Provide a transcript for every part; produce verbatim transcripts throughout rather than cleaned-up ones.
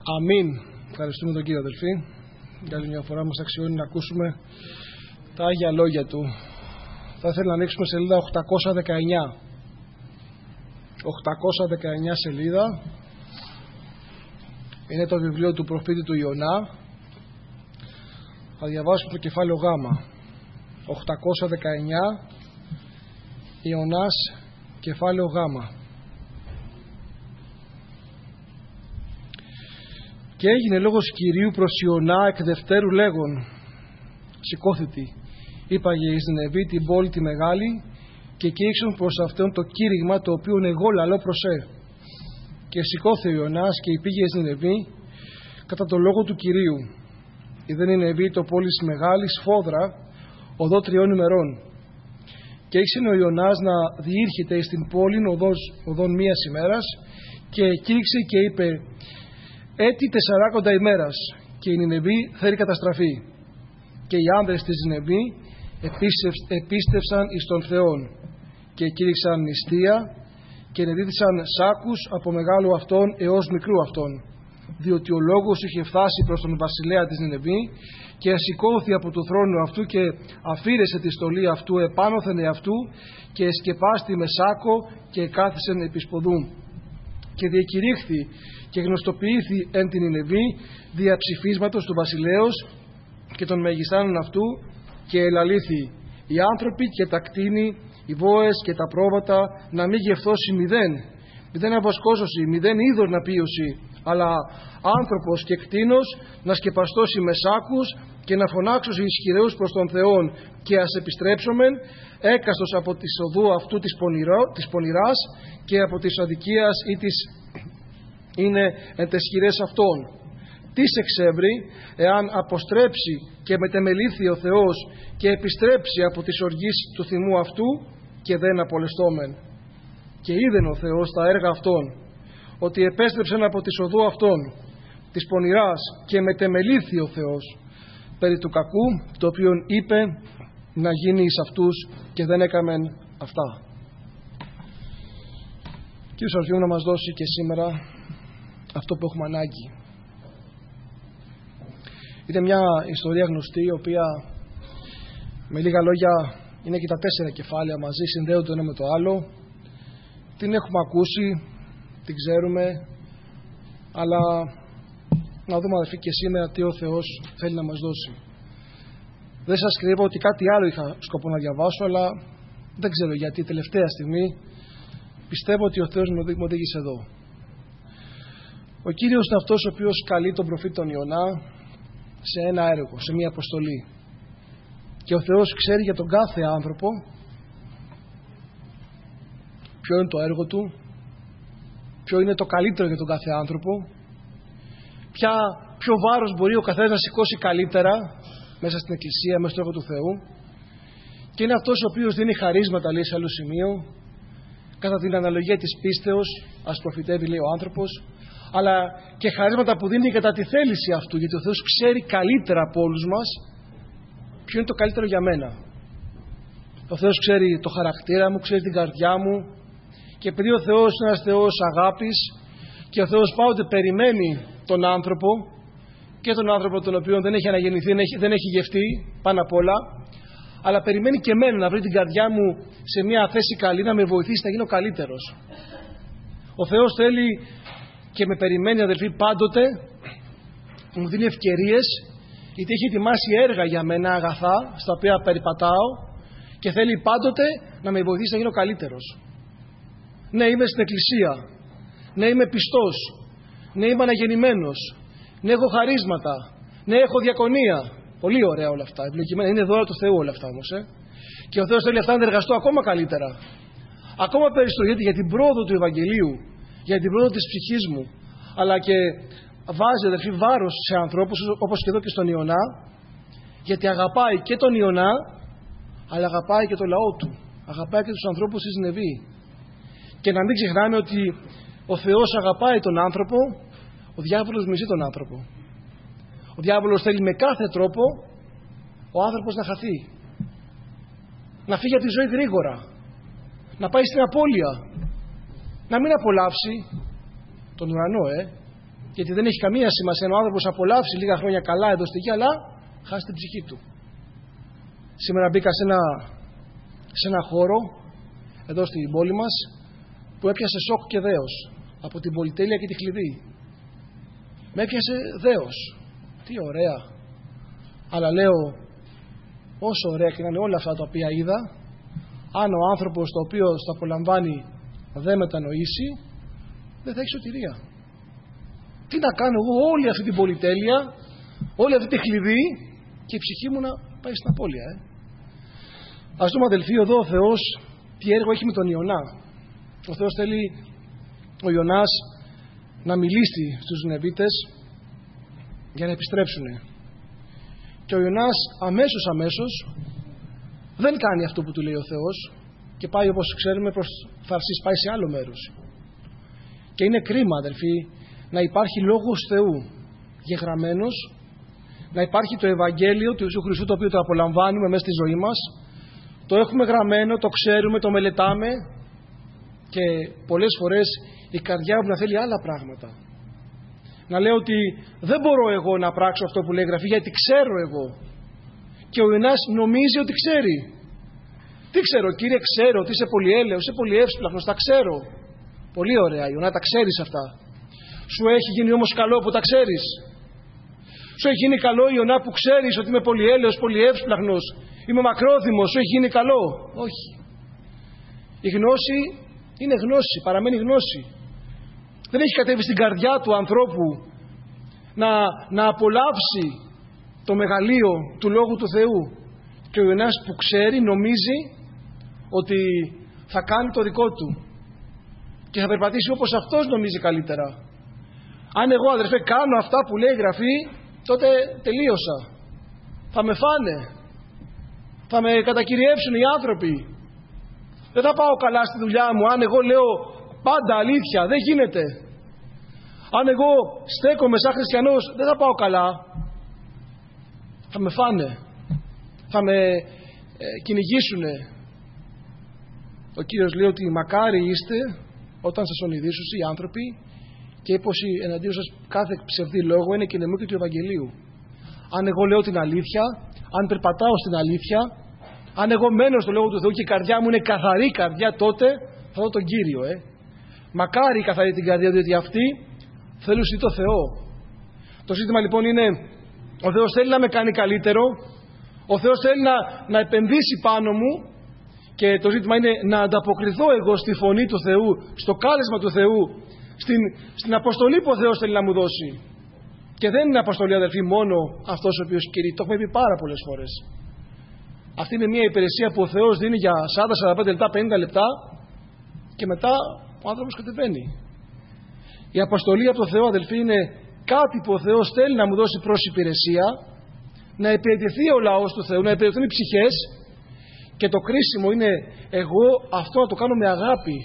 Αμήν. Ευχαριστούμε τον Κύριο, αδελφοί. Για άλλη μια φορά μας αξιώνει να ακούσουμε τα Άγια Λόγια Του. Θα ήθελα να ανοίξουμε σελίδα οκτακόσια δεκαεννιά. οκτακόσια δεκαεννιά σελίδα. Είναι το βιβλίο του προφήτη του Ιωνά. Θα διαβάσουμε το κεφάλαιο Γ. οκτακόσια δεκαεννιά Ιωνάς, κεφάλαιο Γ. Και έγινε λόγος Κυρίου προς Ιωνά εκ δευτέρου λέγον: σηκώθητη, είπαγε εις Νινεβή την πόλη τη μεγάλη, και κήρυξον προς αυτόν το κήρυγμα το οποίο εγώ λαλώ προς σε. Και σηκώθη ο Ιωνάς και υπήγε εις Νινεβή κατά το λόγο του Κυρίου. Είδε Νινεβή το πόλης μεγάλη σφόδρα οδό τριών ημερών. Και ήξερε ο Ιωνάς να διήρχεται εις την πόλη οδός, οδόν μίας ημέρας, και κήρυξε και είπε: έτη τεσσαράκοντα ημέρας, και η Νινεβή θέλει καταστραφή. Και οι άνδρες της Νινεβή επίστευσαν εις τον Θεόν και κήρυξαν νηστεία και ενεδίδησαν σάκους από μεγάλου αυτόν έως μικρού αυτόν, διότι ο λόγος είχε φτάσει προς τον βασιλέα της Νινεβή, και σηκώθη από το θρόνο αυτού και αφήρεσε τη στολή αυτού επάνωθεν εαυτού και εσκεπάστη με σάκο και κάθισεν επί σποδού. Και διακηρύχθη και γνωστοποιήθη εν την Νινεβή δια ψηφίσματος του βασιλέως και των μεγιστάνων αυτού, και ελαλήθη οι άνθρωποι και τα κτήνη, οι βόες και τα πρόβατα να μην γευθώσει μηδέν, μηδέν αβοσκόσωση, μηδέν είδωρ να πίωση, αλλά άνθρωπος και κτήνος να σκεπαστώσει με σάκους και να φωνάξωση ισχυρέους προς τον Θεόν, και ας επιστρέψομεν έκαστος από τη οδού αυτού της, πονηρό, της πονηράς και από της αδικίας ή της είναι εν τες χειρές αυτών. Τι σε εξεύρει εάν αποστρέψει και μετεμελήθη ο Θεός και επιστρέψει από τις οργής του θυμού αυτού, και δεν απολεστόμεν. Και είδεν ο Θεός τα έργα αυτών, ότι επέστρεψαν από τις οδού αυτών της πονηράς, και μετεμελήθη ο Θεός περί του κακού το οποίον είπε να γίνει εις αυτούς, και δεν έκαμεν αυτά. Κύριος Αρχιού να μας δώσει και σήμερα αυτό που έχουμε ανάγκη. Είναι μια ιστορία γνωστή, η οποία με λίγα λόγια είναι και τα τέσσερα κεφάλαια μαζί, συνδέονται το ένα με το άλλο. Την έχουμε ακούσει, την ξέρουμε, αλλά να δούμε, αδελφοί, και σήμερα τι ο Θεός θέλει να μας δώσει. Δεν σας κρύβω ότι κάτι άλλο είχα σκοπό να διαβάσω, αλλά δεν ξέρω γιατί τελευταία στιγμή πιστεύω ότι ο Θεός μου οδήγησε εδώ. Ο Κύριος είναι αυτός ο οποίος καλεί τον προφήτη τον Ιωνά σε ένα έργο, σε μια αποστολή. Και ο Θεός ξέρει για τον κάθε άνθρωπο ποιο είναι το έργο του, ποιο είναι το καλύτερο για τον κάθε άνθρωπο, ποια, ποιο βάρος μπορεί ο καθένας να σηκώσει καλύτερα μέσα στην Εκκλησία, μέσα στο έργο του Θεού. Και είναι αυτός ο οποίος δίνει χαρίσματα, λέει σε άλλο σημείο, κατά την αναλογία της πίστεως, ας προφητεύει, λέει ο άνθρωπος, αλλά και χαρίσματα που δίνει κατά τη θέληση αυτού, γιατί ο Θεός ξέρει καλύτερα από όλους μας ποιο είναι το καλύτερο για μένα. Ο Θεός ξέρει το χαρακτήρα μου, ξέρει την καρδιά μου, και επειδή ο Θεός είναι ένας Θεός αγάπης, και ο Θεός πάντοτε περιμένει τον άνθρωπο, και τον άνθρωπο τον οποίο δεν έχει αναγεννηθεί, δεν έχει, δεν έχει γευτεί πάνω απ' όλα, αλλά περιμένει και εμένα να βρει την καρδιά μου σε μια θέση καλή, να με βοηθήσει να γίνω καλύτερος. Ο Θεός θέλει και με περιμένει, αδελφοί, πάντοτε, μου δίνει ευκαιρίες, γιατί έχει ετοιμάσει έργα για μένα αγαθά, στα οποία περιπατάω, και θέλει πάντοτε να με βοηθήσει να γίνω καλύτερος. Ναι, είμαι στην Εκκλησία. Ναι, είμαι πιστός. Ναι, είμαι αναγεννημένος. Ναι, έχω χαρίσματα. Ναι, έχω διακονία. Πολύ ωραία όλα αυτά. Ευλογημένα. Είναι δώρα του Θεού όλα αυτά όμως. Ε? Και ο Θεός θέλει αυτά να εργαστώ ακόμα καλύτερα. Ακόμα περισσότερο, γιατί για την πρόοδο του Ευαγγελίου, για την πρόοδο της ψυχής μου, αλλά και βάζει, αδελφοί, βάρος σε ανθρώπους, όπως και εδώ και στον Ιωνά, γιατί αγαπάει και τον Ιωνά, αλλά αγαπάει και το λαό του. Αγαπάει και τους ανθρώπους της Νινεβή. Και να μην ξεχνάμε ότι ο Θεός αγαπάει τον άνθρωπο, ο διάβολος μισεί τον άνθρωπο. Ο διάβολος θέλει με κάθε τρόπο ο άνθρωπος να χαθεί, να φύγει από τη ζωή γρήγορα, να πάει στην απώλεια, να μην απολαύσει τον ουρανό, ε, Γιατί δεν έχει καμία σημασία ο άνθρωπος απολαύσει λίγα χρόνια καλά εδώ στη γη, αλλά χάσει την ψυχή του. Σήμερα μπήκα σε ένα, σε ένα χώρο εδώ στην πόλη μας που έπιασε σοκ και δέος από την πολυτέλεια και τη χλειδί. Με έπιασε δέος. Τι ωραία. Αλλά λέω, όσο ωραία και να είναι όλα αυτά τα οποία είδα, αν ο άνθρωπος το οποίο το απολαμβάνει δεν μετανοήσει, δεν θα έχει σωτηρία. Τι να κάνω εγώ όλη αυτή την πολυτέλεια, όλη αυτή τη χλειδί και η ψυχή μου να πάει στην απώλεια. Ε. Ας δούμε, αδελφοί, εδώ ο Θεός τι έργο έχει με τον Ιωνά. Ο Θεός θέλει ο Ιωνάς να μιλήσει στους Νινεβίτες για να επιστρέψουν. Και ο Ιωνάς αμέσως αμέσως δεν κάνει αυτό που του λέει ο Θεός και πάει, όπως ξέρουμε, προς Θαρσής, πάει σε άλλο μέρος. Και είναι κρίμα, αδελφοί, να υπάρχει λόγος Θεού γεγραμμένος, να υπάρχει το Ευαγγέλιο του Ιησού Χριστού, το οποίο το απολαμβάνουμε μέσα στη ζωή μας, το έχουμε γραμμένο, το ξέρουμε, το μελετάμε και πολλές φορές η καρδιά μου να θέλει άλλα πράγματα. Να λέω ότι δεν μπορώ εγώ να πράξω αυτό που λέει η Γραφή, γιατί ξέρω εγώ. Και ο Ιωνάς νομίζει ότι ξέρει. Τι ξέρω, Κύριε, ξέρω ότι είσαι πολυέλεος, είσαι πολύ εύσπλαχνος, τα ξέρω. Πολύ ωραία, Ιωνά, τα ξέρεις αυτά. Σου έχει γίνει όμως καλό που τα ξέρεις? Σου έχει γίνει καλό, Ιωνά, που ξέρεις ότι είμαι πολυέλεος, πολύ εύσπλαχνος, είμαι μακρόθυμος? Σου έχει γίνει καλό? Όχι. Η γνώση είναι γνώση, παραμένει γνώση. Δεν έχει κατέβει στην καρδιά του ανθρώπου να, να απολαύσει το μεγαλείο του Λόγου του Θεού. Και ο Ιωνάς που ξέρει νομίζει ότι θα κάνει το δικό του και θα περπατήσει όπως αυτός νομίζει καλύτερα. Αν εγώ, αδερφέ, κάνω αυτά που λέει η Γραφή, τότε τελείωσα. Θα με φάνε. Θα με κατακυριεύσουν οι άνθρωποι. Δεν θα πάω καλά στη δουλειά μου αν εγώ λέω πάντα αλήθεια. Δεν γίνεται. Αν εγώ στέκομαι σαν χριστιανός, δεν θα πάω καλά. Θα με φάνε. Θα με ε, κυνηγήσουνε. Ο Κύριος λέει ότι μακάρι είστε όταν σας ονειδήσουν οι άνθρωποι και ύπωση εναντίον σας κάθε ψευδή λόγο είναι και νεμού και του Ευαγγελίου. Αν εγώ λέω την αλήθεια, αν περπατάω στην αλήθεια, αν εγώ μένω στο Λόγο του Θεού και η καρδιά μου είναι καθαρή καρδιά, τότε θα δω τον Κύριο. Ε. Μακάρι η καθαρή την καρδιά, διότι αυτοί θέλουν το Θεό. Το ζήτημα λοιπόν είναι, ο Θεός θέλει να με κάνει καλύτερο, ο Θεός θέλει να, να επενδύσει πάνω μου και το ζήτημα είναι να ανταποκριθώ εγώ στη φωνή του Θεού, στο κάλεσμα του Θεού, στην, στην αποστολή που ο Θεός θέλει να μου δώσει. Και δεν είναι αποστολή, αδελφοί, μόνο αυτός ο οποίος κηρύττει. Το έχουμε πει πάρα πολλές φορές. Αυτή είναι μια υπηρεσία που ο Θεός δίνει για σαράντα σαράντα πέντε λεπτά, πενήντα λεπτά και μετά ο άνθρωπος κατεβαίνει. Η αποστολή από το Θεό, αδελφοί, είναι κάτι που ο Θεός θέλει να μου δώσει προς υπηρεσία, να υπηρετηθεί ο λαός του Θεού, να υπηρετηθούν οι ψυχές, και το κρίσιμο είναι εγώ αυτό να το κάνω με αγάπη.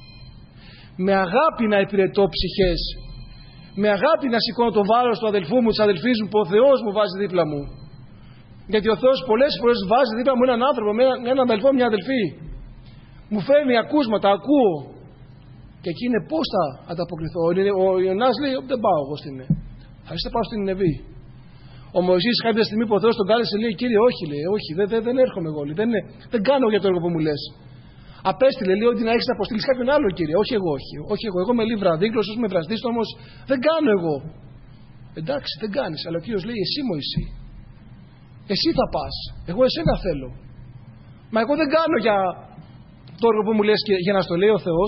Με αγάπη να υπηρετώ ψυχές. Με αγάπη να σηκώνω το βάρος του αδελφού μου, της αδελφής μου, που ο Θεός μου βάζει δίπλα μου. Γιατί ο Θεός πολλές φορές βάζει δίπλα μου έναν άνθρωπο, με έναν αδελφό, μια αδελφή. Μου φέρνει ακούσματα, ακούω. Και εκεί είναι πώς θα ανταποκριθώ. Ο Ιωνάς λέει: δεν πάω εγώ στην. Θα είστε πάω στην Νινεβή. Ο Μωυσής κάποια στιγμή που ο Θεός τον κάλεσε, λέει: Κύριε, όχι, λέει, όχι, δεν, δεν, δεν έρχομαι εγώ. Λέει, δεν, δεν κάνω για το έργο που μου λες. Απέστειλε, λέει, ότι να έχεις να αποστείλεις κάποιον άλλο, Κύριε. Όχι εγώ, όχι. Όχι εγώ. Εγώ είμαι λίγο βραδίγλωσσος, είμαι βραστής, όμως δεν κάνω εγώ. Εντάξει, δεν κάνεις. Αλλά ο Κύριος λέει: εσύ, Μωυσή. Εσύ θα πας. Εγώ εσένα θέλω. Μα εγώ δεν κάνω για το έργο που μου λες και για να στο λέει ο Θεός.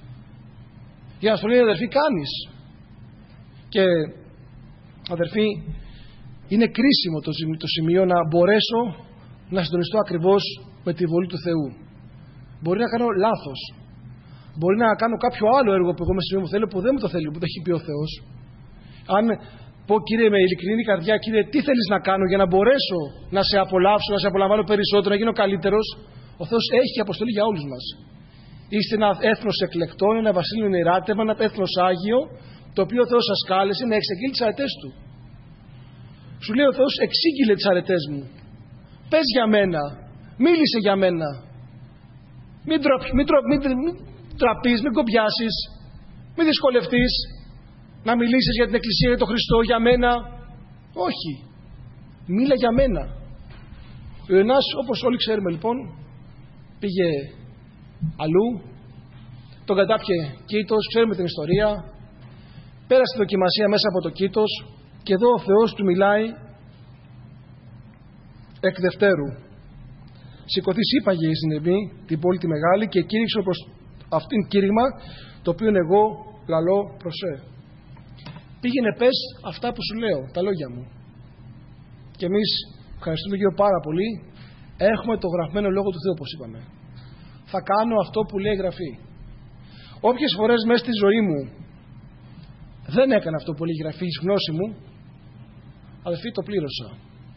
Για να στο λέει, αδερφοί, κάνεις. Και αδερφοί, είναι κρίσιμο το, το σημείο να μπορέσω να συντονιστώ ακριβώς με τη βολή του Θεού. Μπορεί να κάνω λάθος. Μπορεί να κάνω κάποιο άλλο έργο που εγώ με σημείο μου θέλω, που δεν μου το θέλει, που το έχει πει ο Θεός. Αν πω, Κύριε, με ειλικρινή καρδιά, Κύριε, τι θέλεις να κάνω για να μπορέσω να σε απολαύσω, να σε απολαμβάνω περισσότερο, να γίνω καλύτερος, ο Θεός έχει αποστολή για όλους μας. Είστε ένα έθνος εκλεκτό, ένα βασίλειο νηράτευμα, ένα έθνος άγιο, το οποίο ο Θεός σας κάλεσε να εξεγγείλει τις αρετές του. Σου λέει ο Θεός: εξήγηλε τις αρετές μου. Πες για μένα. Μίλησε για μένα. Μην, τροπ, μην, τροπ, μην, μην τραπείς, μην κομπιάσεις, μην δυσκολευτείς. να μιλήσεις για την Εκκλησία, για τον Χριστό, για μένα. Όχι. Μίλα για μένα. Ο Ιωνάς, όπως όλοι ξέρουμε λοιπόν, πήγε αλλού, τον κατάπιε Κήτος, ξέρουμε την ιστορία, πέρασε τη δοκιμασία μέσα από το Κήτος και εδώ ο Θεός του μιλάει εκ δευτέρου. Σηκωθείς, είπαγε η Νινεβή, την πόλη τη μεγάλη, και κήρυξε προς αυτήν κήρυγμα, το οποίο εγώ λαλώ προσέ. Πήγαινε πες αυτά που σου λέω, τα λόγια μου. Και εμείς ευχαριστούμε τον Κύριο πάρα πολύ. Έχουμε το γραφμένο λόγο του Θεού, όπως είπαμε. Θα κάνω αυτό που λέει η Γραφή. Όποιες φορές μέσα στη ζωή μου δεν έκανα αυτό που λέει η Γραφή, η γνώση μου, αδελφοί, το πλήρωσα.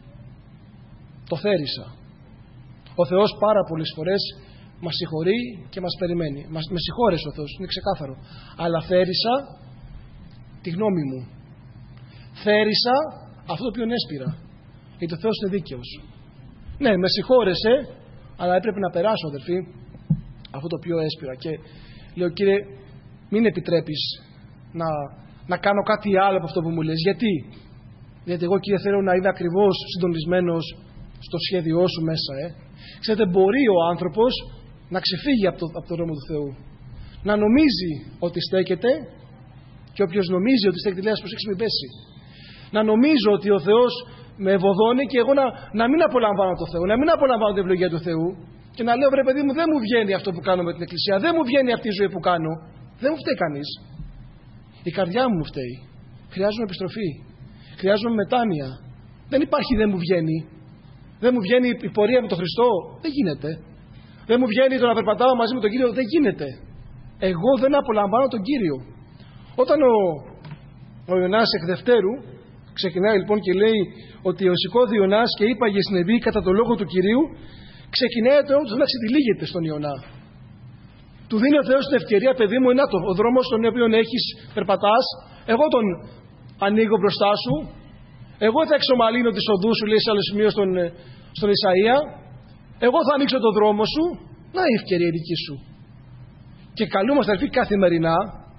Το θέρισα. Ο Θεός πάρα πολλές φορές μας συγχωρεί και μας περιμένει. Μας, με συγχώρεσε ο Θεός, είναι ξεκάθαρο. Αλλά θέρισα τη γνώμη μου. Θέρισα αυτό το οποίο έσπηρα. Γιατί ο Θεός είναι δίκαιος. Ναι, με συγχώρεσε, αλλά έπρεπε να περάσω, αδελφοί, αυτό το οποίο έσπηρα. Και λέω, Κύριε, μην επιτρέπεις να, να κάνω κάτι άλλο από αυτό που μου λες. Γιατί? Γιατί εγώ, Κύριε, θέλω να είμαι ακριβώς συντονισμένος στο σχέδιό σου μέσα. Ε. Ξέρετε, μπορεί ο άνθρωπος να ξεφύγει από το, από το δρόμο του Θεού. Να νομίζει ότι στέκεται, και όποιος νομίζει ότι στέκεται, λέει, ας προσέξει μην πέσει. Να νομίζω ότι ο Θεός με ευωδώνει και εγώ να, να μην απολαμβάνω το Θεό, να μην απολαμβάνω την ευλογία του Θεού και να λέω, βρε παιδί μου, δεν μου βγαίνει αυτό που κάνω με την Εκκλησία, δεν μου βγαίνει αυτή η ζωή που κάνω. Δεν μου φταίει κανείς. Η καρδιά μου μου φταίει. Χρειάζομαι επιστροφή. Χρειάζομαι μετάνοια. Δεν υπάρχει δεν μου βγαίνει. Δεν μου βγαίνει η πορεία με τον Χριστό. Δεν γίνεται. Δεν μου βγαίνει το να περπατάω μαζί με τον Κύριο. Δεν γίνεται. Εγώ δεν απολαμβάνω τον Κύριο. Όταν ο, ο Ιωνάς εκ δευτέρου ξεκινάει λοιπόν και λέει ότι ο σηκώθη Ιωνάς και είπαγε συνεβεί κατά το λόγο του Κυρίου, ξεκινάει το έργο του να ξετυλίγεται στον Ιωνά. Του δίνει ο Θεός την ευκαιρία, παιδί μου, είναι το, ο δρόμος στον οποίο έχεις περπατάς, εγώ τον ανοίγω μπροστά σου, εγώ θα εξομαλύνω τις οδούς σου, λέει σε άλλο σημείο στον, στον Ισαΐα, εγώ θα ανοίξω τον δρόμο σου, να η ευκαιρία δική σου. Και καλούμαστε, αδελφοί, καθημερινά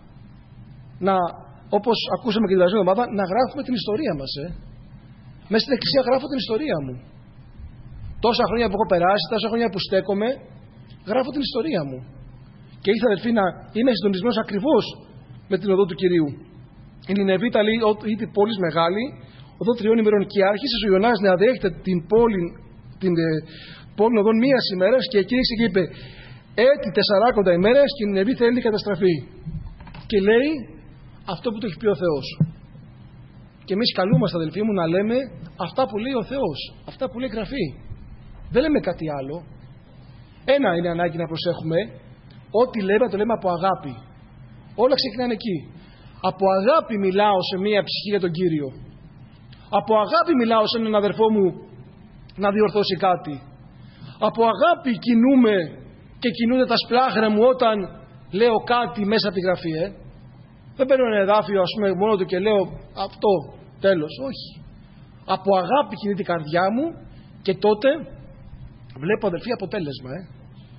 να, όπως ακούσαμε και την περασμένη εβδομάδα, να γράφουμε την ιστορία μας. Ε. Μέσα στην Εκκλησία γράφω την ιστορία μου. Τόσα χρόνια που έχω περάσει, τόσα χρόνια που στέκομαι, γράφω την ιστορία μου. Και ήθελα, αδελφοί, να είμαι συντονισμένος ακριβώς με την οδό του Κυρίου. Η Νινεβή ήταν ήδη πόλη μεγάλη, οδό τριών ημερών, και άρχισε ο Ιωνάς να δέχεται την πόλη, την ε, πόλη οδόν μίας ημέρας, και κήρυξε και είπε: έτη τεσσαράκοντα ημέρες και η Νινεβή θέλει καταστραφή. Και λέει αυτό που το έχει πει ο Θεός. Και εμείς καλούμαστε, αδελφοί μου, να λέμε αυτά που λέει ο Θεός, αυτά που λέει η Γραφή. Δεν λέμε κάτι άλλο. Ένα είναι ανάγκη να προσέχουμε: ό,τι λέμε να το λέμε από αγάπη. Όλα ξεκινάνε εκεί. Από αγάπη μιλάω σε μία ψυχή για τον Κύριο. Από αγάπη μιλάω σε έναν αδερφό μου να διορθώσει κάτι. Από αγάπη κινούμε και κινούνται τα σπλάχνα μου όταν λέω κάτι μέσα από τη Γραφή. Ε. Δεν παίρνω ένα εδάφιο, ας πούμε, μόνο του και λέω αυτό, τέλος. Όχι. Από αγάπη κινείται η καρδιά μου και τότε βλέπω, αδελφοί, αποτέλεσμα. Ε.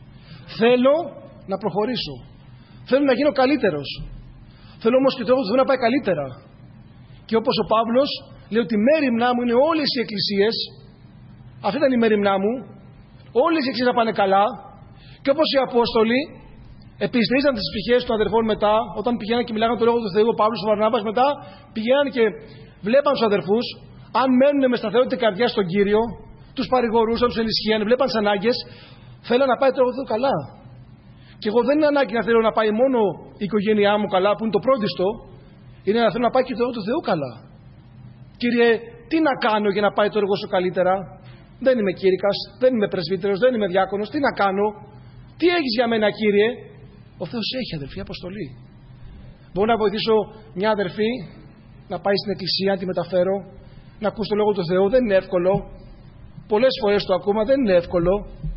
Θέλω να προχωρήσω. Θέλω να γίνω καλύτερος. Θέλω όμως και το έργο του Θεού να πάει καλύτερα. Και όπως ο Παύλος λέει ότι μέριμνά μου είναι όλες οι εκκλησίες, αυτή ήταν η μέριμνά μου, όλες οι εκκλησίες να πάνε καλά, και όπως οι Απόστολοι επιστρέψαν τις ψυχές των αδερφών μετά, όταν πηγαίναν και μιλάγαν το λόγο του Θεού, ο Παύλος, ο Βαρνάβας, μετά πηγαίναν και βλέπαν τους αδερφούς, αν μένουν με σταθερότητα καρδιά στον Κύριο, τους παρηγορούσαν, τους ενισχύαν, βλέπαν τις ανάγκες, θέλαν να πάει το λόγο του Θεού καλά. Και εγώ δεν είναι ανάγκη να θέλω να πάει μόνο η οικογένειά μου καλά, που είναι το πρώτιστο, είναι να θέλω να πάει και το έργο του Θεού καλά. Κύριε, τι να κάνω για να πάει το έργο σου καλύτερα? Δεν είμαι κήρυκας, δεν είμαι πρεσβύτερος, δεν είμαι διάκονος, τι να κάνω? Τι έχεις για μένα, Κύριε? Ο Θεός έχει, αδελφή, αποστολή. Μπορώ να βοηθήσω μια αδερφή να πάει στην εκκλησία, να τη μεταφέρω, να ακούσει το λόγο του Θεού, δεν είναι εύκολο. Πολλές φορές το ακούμε, δεν είναι εύκολο.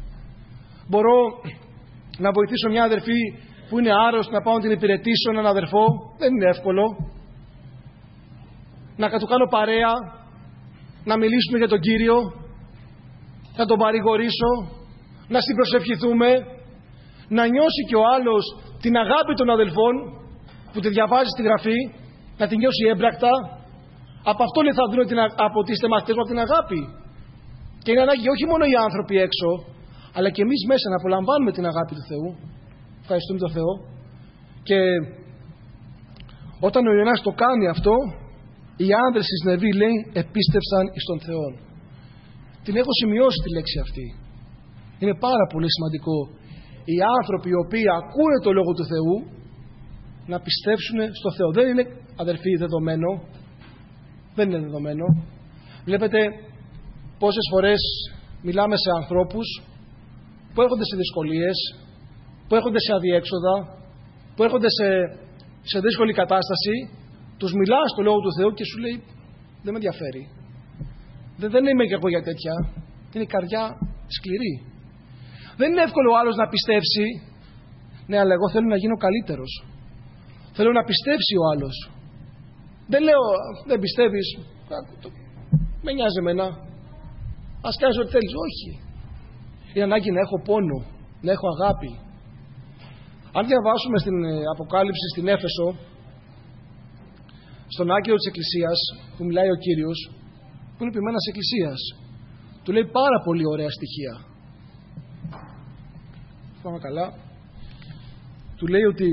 Μπορώ να βοηθήσω μια αδερφή που είναι άρρωστη, να πάω να την υπηρετήσω, έναν αδερφό, δεν είναι εύκολο. Να του κάνω παρέα, να μιλήσουμε για τον Κύριο, να τον παρηγορήσω, να συμπροσευχηθούμε, να νιώσει και ο άλλος την αγάπη των αδελφών που τη διαβάζει στη Γραφή, να την νιώσει έμπρακτα. Από αυτό λέει θα δίνω την, από τις μαθητές μου από την αγάπη. Και είναι ανάγκη όχι μόνο οι άνθρωποι έξω, αλλά και εμείς μέσα να απολαμβάνουμε την αγάπη του Θεού. Ευχαριστούμε τον Θεό. Και όταν ο Ιωνάς το κάνει αυτό, οι άνδρες της Νεβή, λέει, επίστευσαν εις τον Θεό. Την έχω σημειώσει τη λέξη αυτή. Είναι πάρα πολύ σημαντικό οι άνθρωποι οι οποίοι ακούνε το Λόγο του Θεού να πιστέψουν στο Θεό. Δεν είναι, αδερφοί, δεδομένο. Δεν είναι δεδομένο. Βλέπετε πόσες φορές μιλάμε σε ανθρώπους που έρχονται σε δυσκολίες, που έρχονται σε αδιέξοδα, που έρχονται σε, σε δύσκολη κατάσταση. Τους μιλάς στο Λόγο του Θεού και σου λέει δεν με ενδιαφέρει. Δεν, δεν είμαι και εγώ για τέτοια. Είναι η καρδιά σκληρή. Δεν είναι εύκολο ο άλλος να πιστέψει. Ναι, αλλά εγώ θέλω να γίνω καλύτερος. Θέλω να πιστέψει ο άλλος. Δεν λέω, δεν πιστεύεις, με νοιάζει εμένα. Ας κάνεις ό,τι θέλεις. Όχι. Είναι ανάγκη να έχω πόνο, να έχω αγάπη. Αν διαβάσουμε στην Αποκάλυψη στην Έφεσο, στον άγγελο της Εκκλησίας που μιλάει ο Κύριος, που είναι ποιμένας Εκκλησίας, του λέει πάρα πολύ ωραία στοιχεία. Πάμε καλά. Του λέει ότι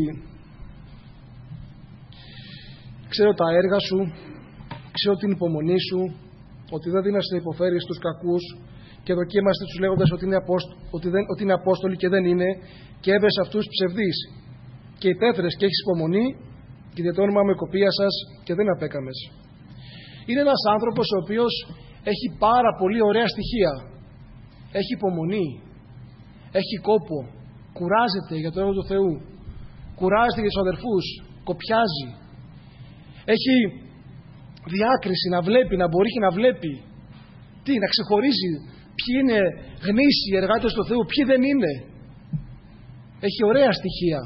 ξέρω τα έργα σου, ξέρω την υπομονή σου, ότι δεν δίνεσαι να υποφέρεις τους κακούς και δοκίμαστε τους λέγοντας ότι είναι, απόστο, ότι, δεν, ότι είναι απόστολοι και δεν είναι, και έβρεσαι αυτούς ψευδείς και υπέφερες και έχεις υπομονή και για το όνομα μου εκοπίασας και δεν απέκαμες. Είναι ένας άνθρωπος ο οποίος έχει πάρα πολύ ωραία στοιχεία. Έχει υπομονή, έχει κόπο, κουράζεται για το έργο του Θεού, κουράζεται για τους αδερφούς, κοπιάζει. Έχει διάκριση να βλέπει, να μπορεί και να βλέπει. Τι, να ξεχωρίζει ποιοι είναι γνήσιοι εργάτες του Θεού, ποιοι δεν είναι. Έχει ωραία στοιχεία.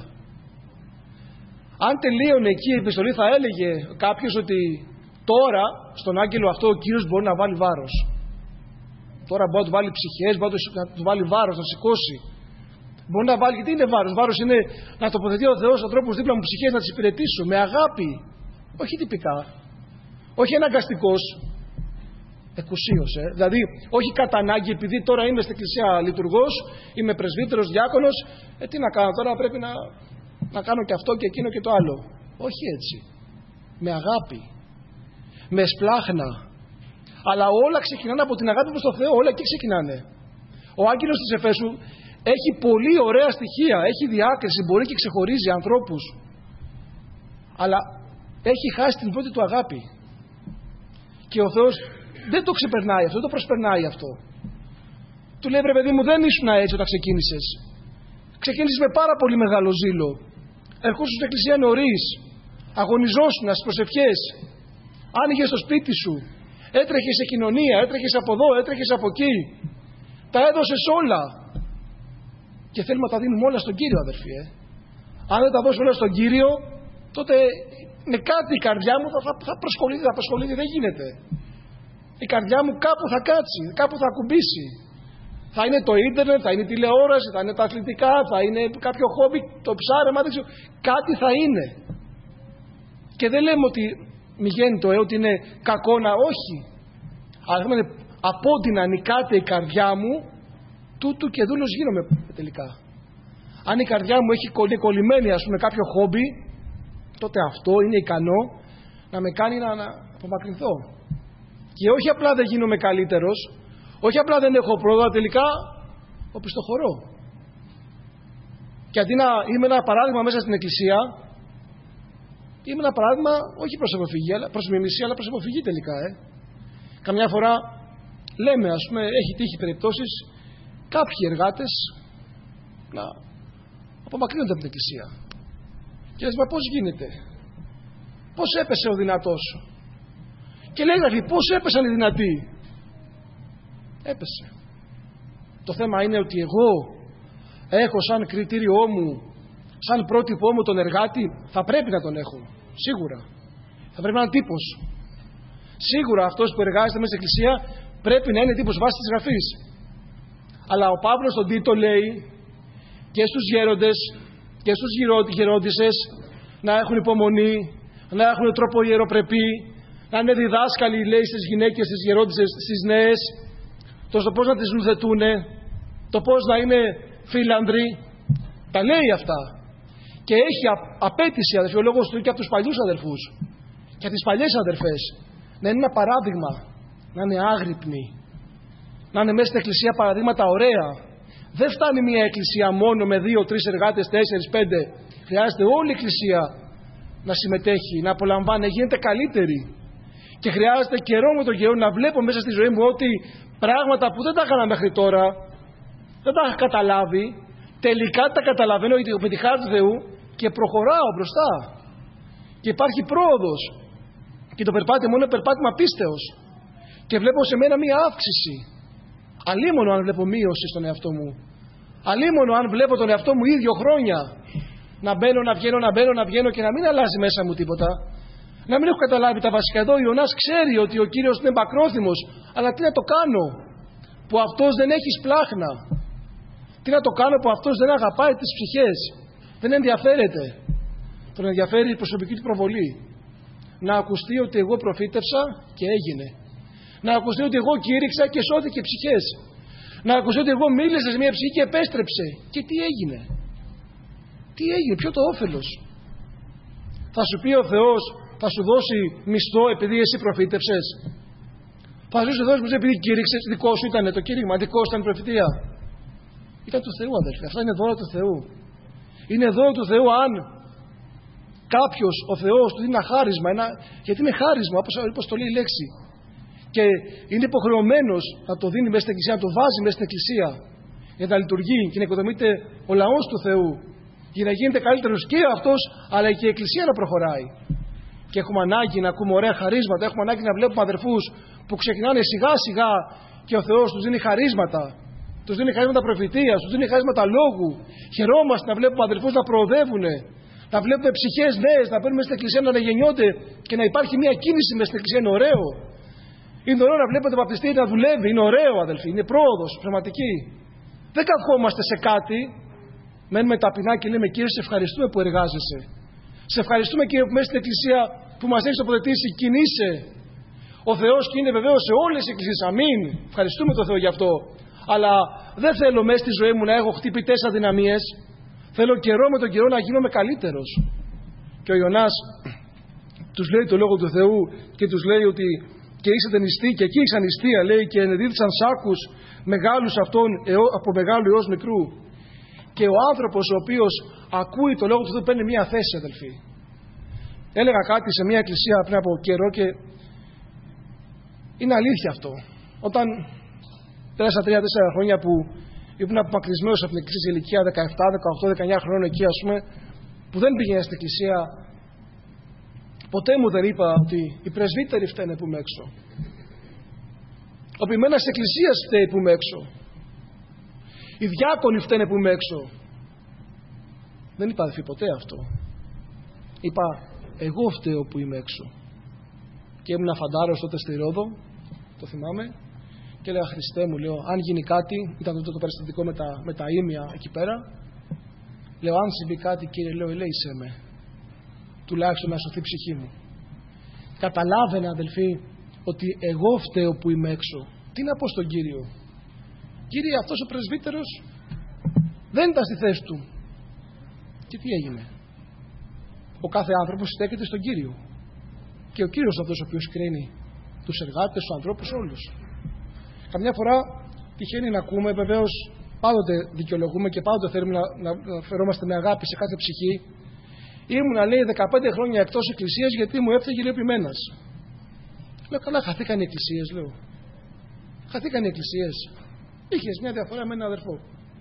Αν τελείωνε εκεί η επιστολή θα έλεγε κάποιος ότι τώρα στον άγγελο αυτό ο Κύριος μπορεί να βάλει βάρος. Τώρα μπορεί να του βάλει ψυχές, μπορεί να του βάλει βάρος, να σηκώσει. Μπορεί να βάλει, γιατί είναι βάρος. Βάρος είναι να τοποθετεί ο Θεός ανθρώπους δίπλα μου ψυχές να τις υπηρετήσω με αγάπη. Όχι τυπικά. Όχι αναγκαστικός. Εκουσίως, ε. Δηλαδή, όχι κατά ανάγκη, επειδή τώρα είμαι στην εκκλησία λειτουργός, είμαι πρεσβύτερος, διάκονος, ε, τι να κάνω τώρα, πρέπει να, να κάνω και αυτό και εκείνο και το άλλο. Όχι έτσι. Με αγάπη. Με σπλάχνα. Αλλά όλα ξεκινάνε από την αγάπη προς τον Θεό. Όλα εκεί ξεκινάνε. Ο άγγελος της Εφέσου έχει πολύ ωραία στοιχεία. Έχει διάκριση. Μπορεί και ξεχωρίζει ανθρώπους. Αλλά έχει χάσει την πρώτη του αγάπη. Και ο Θεός δεν το ξεπερνάει αυτό, δεν το προσπερνάει αυτό. Του λέει, βρε παιδί μου, δεν ήσουν έτσι όταν ξεκίνησες. Ξεκίνησες με πάρα πολύ μεγάλο ζήλο. Ερχόσουν στην εκκλησία νωρίς. Αγωνιζόσουν στις προσευχές. Άνοιγες το σπίτι σου. Έτρεχες σε κοινωνία, έτρεχες από εδώ, έτρεχες από εκεί. Τα έδωσες όλα. Και θέλουμε να τα δίνουμε όλα στον Κύριο, αδερφοί. Ε. Αν δεν τα δώσουμε όλα στον Κύριο, τότε με κάτι η καρδιά μου θα, θα, θα προσκολείται, θα προσκολείται, δεν γίνεται. Η καρδιά μου κάπου θα κάτσει, κάπου θα ακουμπήσει. Θα είναι το ίντερνετ, θα είναι η τηλεόραση, θα είναι τα αθλητικά, θα είναι κάποιο χόμπι, το ψάρεμα, δεν ξέρω. Κάτι θα είναι. Και δεν λέμε ότι μη γίνει το ε, ότι είναι κακό να όχι. Αλλά λέμε από ότι να νικάται η καρδιά μου, τούτου και δούλος γίνομαι τελικά. Αν η καρδιά μου έχει κολλημένη, ας πούμε, κάποιο χόμπι, τότε αυτό είναι ικανό να με κάνει να, να απομακρυνθώ. Και όχι απλά δεν γίνομαι καλύτερος, όχι απλά δεν έχω πρόοδο, τελικά οπισθοχωρώ. Και αντί να είμαι ένα παράδειγμα μέσα στην εκκλησία, είμαι ένα παράδειγμα όχι προς αποφυγή, αλλά προς μιμησία, αλλά προς αποφυγή τελικά. Ε. Καμιά φορά λέμε, ας πούμε, έχει τύχει περιπτώσεις κάποιοι εργάτες να απομακρύνονται από την εκκλησία. Και λες, μα πώς γίνεται, πώς έπεσε ο δυνατός? Και λέει, δηλαδή, πώς έπεσαν οι δυνατοί? Έπεσε. Το θέμα είναι ότι εγώ έχω σαν κριτήριό μου, σαν πρότυπό μου τον εργάτη, θα πρέπει να τον έχω. Σίγουρα. Θα πρέπει να είναι τύπος. Σίγουρα αυτός που εργάζεται μέσα στην εκκλησία πρέπει να είναι τύπος βάσης της γραφής. Αλλά ο Παύλος στον Τίτο λέει και στους γέροντες και στους γερόντισσες να έχουν υπομονή, να έχουν τρόπο ιεροπρεπή, να είναι διδάσκαλοι, λέει, στις γυναίκες, στις γερόντισσες, στις νέες, το πώς να τις λουθετούνε, το πώς να είναι φίλανδροι. Τα λέει αυτά. Και έχει απέτηση, αδερφοί, ο λόγος του και από τους παλιούς αδερφούς και από τις παλιές αδερφές, να είναι ένα παράδειγμα, να είναι άγρυπνοι, να είναι μέσα στην εκκλησία παραδείγματα ωραία. Δεν φτάνει μια εκκλησία μόνο με δύο, τρεις εργάτες, τέσσερις, πέντε. Χρειάζεται όλη η εκκλησία να συμμετέχει, να απολαμβάνει, να γίνεται καλύτερη. Και χρειάζεται καιρό με τον καιρό να βλέπω μέσα στη ζωή μου ότι πράγματα που δεν τα έκανα μέχρι τώρα, δεν τα είχα καταλάβει, τελικά τα καταλαβαίνω γιατί με τη χάρη του Θεού και προχωράω μπροστά. Και υπάρχει πρόοδος. Και το περπάτημα μόνο είναι περπάτημα πίστεως. Και βλέπω σε μένα μία αύξηση. Αλίμονο αν βλέπω μείωση στον εαυτό μου. Αλίμονο αν βλέπω τον εαυτό μου ίδιο χρόνια. Να μπαίνω, να βγαίνω, να μπαίνω, να βγαίνω και να μην αλλάζει μέσα μου τίποτα. Να μην έχω καταλάβει τα βασικά. Εδώ ο Ιωνάς ξέρει ότι ο Κύριος είναι μακρόθυμος. Αλλά τι να το κάνω που αυτός δεν έχει σπλάχνα. Τι να το κάνω που αυτός δεν αγαπάει τις ψυχές. Δεν ενδιαφέρεται. Τον ενδιαφέρει η προσωπική του προβολή. Να ακουστεί ότι εγώ προφήτευσα και έγινε. Να ακουστεί ότι εγώ κήρυξα και σώθηκε ψυχές. Να ακουστεί ότι εγώ μίλησα σε μια ψυχή και επέστρεψε. Και τι έγινε. Τι έγινε, ποιο το όφελος. Θα σου πει ο Θεός, θα σου δώσει μισθό επειδή εσύ προφήτευσες. Θα σου δώσει μισθό επειδή κήρυξες. Δικό σου ήταν το κήρυγμα, δικό σου ήταν η προφητεία. Ήταν του Θεού, αδελφοί. Αυτά είναι δώρα του Θεού. Είναι δώρα του Θεού αν κάποιος, ο Θεός του δίνει ένα χάρισμα, ένα, γιατί είναι χάρισμα, όπως το λέει η λέξη. Και είναι υποχρεωμένος να το δίνει μέσα στην εκκλησία, να το βάζει μέσα στην εκκλησία για να λειτουργεί και να οικοδομείται ο λαός του Θεού. Για να γίνεται καλύτερος και αυτός, αλλά και η εκκλησία να προχωράει. Και έχουμε ανάγκη να ακούμε ωραία χαρίσματα, έχουμε ανάγκη να βλέπουμε αδερφούς που ξεκινάνε σιγά σιγά και ο Θεός τους δίνει χαρίσματα. Τους δίνει χαρίσματα προφητείας, τους δίνει χαρίσματα λόγου. Χαιρόμαστε να βλέπουμε αδερφούς να προοδεύουν. Να βλέπουμε ψυχές νέες, να παίρνουμε στην εκκλησία να αναγεννιόνται και να υπάρχει μια κίνηση μέσα στην εκκλησία. Είναι ωραίο. Είναι ωραίο να βλέπετε το βαπτιστήρι να δουλεύει. Είναι ωραίο, αδελφοί. Είναι πρόοδος πνευματική. Δεν καθόμαστε σε κάτι. Μένουμε ταπεινά και λέμε: Κύριε, σε ευχαριστούμε που εργάζεσαι. Σε ευχαριστούμε, Κύριε, που μέσα στην εκκλησία που μας έχεις τοποθετήσει, κινείσαι. Ο Θεός κινείται βεβαίως σε όλες τις εκκλησίες. Αμήν. Ευχαριστούμε τον Θεό γι' αυτό. Αλλά δεν θέλω μέσα στη ζωή μου να έχω χτυπητές αδυναμίες. Θέλω καιρό με τον καιρό να γίνομαι καλύτερος. Και ο Ιωνάς τους λέει το λόγο του Θεού και τους λέει ότι και είσατε νηστοί και εκεί ήσαν νηστεία, λέει, και ενεδίδησαν σάκους μεγάλους αυτών από μεγάλου έως μικρού. Και ο άνθρωπος ο οποίος ακούει το λόγο του Θεού παίρνει μια θέση, αδελφοί. Έλεγα κάτι σε μια εκκλησία πριν από καιρό και είναι αλήθεια αυτό. Όταν πέρασα τρία τέσσερα χρόνια που ήμουν απομακρυσμένος από την εκκλησία σε ηλικία δεκαεπτά, δεκαοκτώ, δεκαεννιά χρόνων εκεί, ας πούμε, που δεν πήγαινα στην εκκλησία, ποτέ μου δεν είπα ότι οι πρεσβύτεροι φταίνε που είμαι έξω. Ο ποιμένας της εκκλησίας φταίει που είμαι έξω. Οι διάκονοι φταίνε που είμαι έξω. Δεν είπα, αδελφοί, ποτέ αυτό. Είπα, εγώ φταίω που είμαι έξω. Και ήμουν φαντάρος τότε στη Ρόδο, το θυμάμαι, και έλεγα, Χριστέ μου, λέω, αν γίνει κάτι, ήταν τότε το περιστατικό με τα, με τα ήμια εκεί πέρα, λέω, αν συμβεί κάτι, Κύριε, λέω, ελέησέ με. Τουλάχιστον να σωθεί η ψυχή μου. Καταλάβαινα, αδελφοί, ότι εγώ φταίω που είμαι έξω. Τι να πω στον Κύριο. Κύριε, αυτός ο πρεσβύτερος δεν ήταν στη θέση του. Και τι έγινε. Ο κάθε άνθρωπος στέκεται στον Κύριο. Και ο Κύριος αυτός ο οποίος κρίνει τους εργάτες, τους ανθρώπους, όλους. Καμιά φορά τυχαίνει να ακούμε, βεβαίως πάντοτε δικαιολογούμε και πάντοτε θέλουμε να, να, να φερόμαστε με αγάπη σε κάθε ψυχή. Ήμουνα, λέει, δεκαπέντε χρόνια εκτός εκκλησίας γιατί μου έφταιγε, λέει, ο ποιμένας. Λέω, καλά, χαθήκαν οι εκκλησίες, λέω. Χαθήκαν οι εκκλησίες. Είχες μια διαφορά με έναν αδερφό.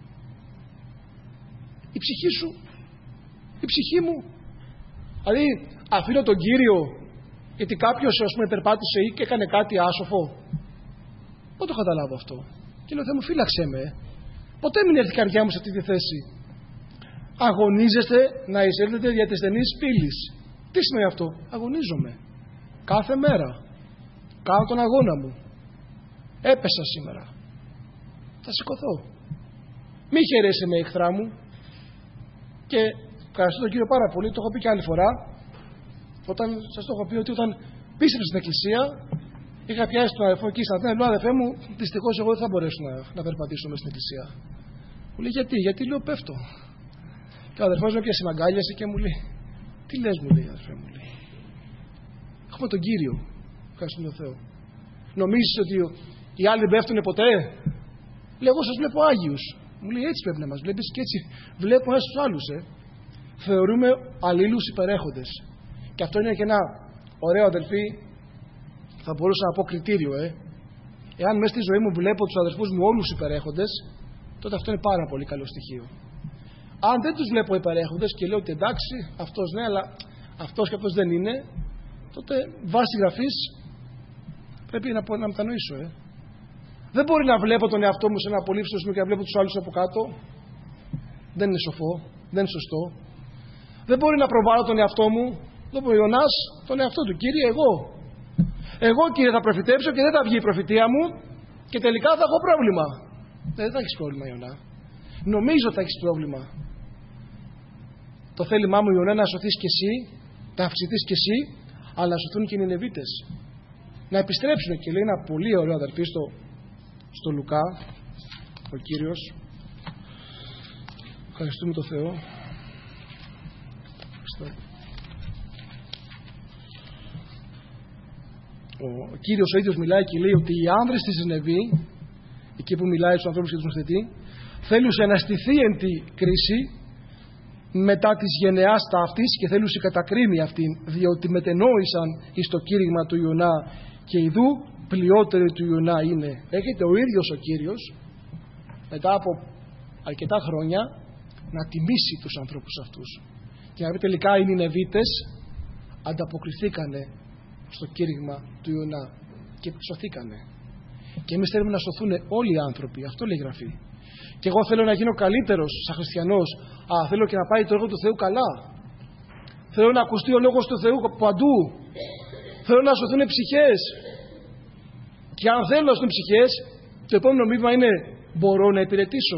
Η ψυχή σου, η ψυχή μου. Δηλαδή, αφήνω τον Κύριο γιατί κάποιος, ας πούμε, περπάτησε ή και έκανε κάτι άσοφο. Πότε το καταλάβω αυτό. Και λέω, Θεέ μου, φύλαξέ με. Ποτέ μην έρθει η καρδιά μου σε αυτή τη θέση. Αγωνίζεστε να εισέλθετε δια της στενής πύλης. Τι σημαίνει αυτό. Αγωνίζομαι. Κάθε μέρα. Κάνω τον αγώνα μου. Έπεσα σήμερα. Θα σηκωθώ. Μη χαιρέσαι με εχθρά μου. Και ευχαριστώ τον Κύριο πάρα πολύ. Το έχω πει και άλλη φορά. Όταν σας το έχω πει ότι όταν πίστεψα στην εκκλησία, είχα πιάσει τον αδερφό εκεί στα Αθήνα, λέω αδερφέ μου, δυστυχώς εγώ δεν θα μπορέσω να, να περπατήσω μέσα στην εκκλησία. Μου λέει γιατί, γιατί λέω πέφτω. Και ο αδερφός με πιάσει, με αγκάλιασε και μου λέει, τι λες μου λέει αδερφέ μου λέει. Έχουμε τον Κύριο, ευχαριστούμε τον Θεό. Νομίζεις ότι οι άλλοι δεν πέφτουνε ποτέ? Λέω εγώ σας βλέπω Άγιους. Μου λέει έτσι πρέπει να μας βλέπεις και έτσι βλέπω ένας στους άλλους. Ε. Θεωρούμε αλλήλους υπερέχοντες. Και αυτό είναι και ένα ωραίο αδελφοί, θα μπορούσα να πω κριτήριο. Ε. Εάν μέσα στη ζωή μου βλέπω τους αδελφούς μου όλους υπερέχοντες, τότε αυτό είναι πάρα πολύ καλό στοιχείο. Αν δεν τους βλέπω υπερέχοντες και λέω ότι εντάξει, αυτός ναι, αλλά αυτός και αυτός δεν είναι, τότε βάσει γραφής πρέπει να, να μετανοήσω. Ε. Δεν μπορεί να βλέπω τον εαυτό μου σε ένα πολύ ψηλό σημείο και να βλέπω τους άλλους από κάτω. Δεν είναι σοφό, δεν είναι σωστό. Δεν μπορεί να προβάλλω τον εαυτό μου, το είπε ο Ιωνάς, τον εαυτό του. Κύριε, εγώ. Εγώ, Κύριε, θα προφητέψω και δεν θα βγει η προφητεία μου και τελικά θα έχω πρόβλημα. Δεν θα έχεις πρόβλημα, Ιωνά. Νομίζω θα έχεις πρόβλημα. Το θέλημά μου, Ιωνά, να σωθείς κι εσύ, να αυξηθείς κι εσύ, αλλά να σωθούν και οι Νινεβίτες. Να επιστρέψουν. Και λέει ένα πολύ ωραίο αδερφή στο, στο Λουκά, ο Κύριος. Ευχαριστούμε τον Θεό. Ευχαριστώ. Ο, ο Κύριος ο ίδιος μιλάει και λέει ότι οι άνδρες της Νινεβή, εκεί που μιλάει στους ανθρώπους και τους νοθετεί, θέλουσε να στηθεί εν τη κρίση μετά της γενεάς ταύτης και θέλουσε κατακρίνει αυτήν, διότι μετενόησαν εις το κήρυγμα του Ιωνά και ειδού πλειότεροι του Ιωνά είναι. Έχετε ο ίδιος ο Κύριος μετά από αρκετά χρόνια να τιμήσει τους ανθρώπους αυτούς και να πει τελικά οι Νινεβίτες ανταποκριθήκανε στο κήρυγμα του Ιωνά και σωθήκανε. Και εμείς θέλουμε να σωθούν όλοι οι άνθρωποι. Αυτό λέει η Γραφή. Και εγώ θέλω να γίνω καλύτερος σαν χριστιανός. Α, θέλω και να πάει το έργο του Θεού καλά. Θέλω να ακουστεί ο λόγος του Θεού παντού. Θέλω να σωθούν ψυχές. Και αν θέλω να σωθούν ψυχές, το επόμενο βήμα είναι μπορώ να υπηρετήσω.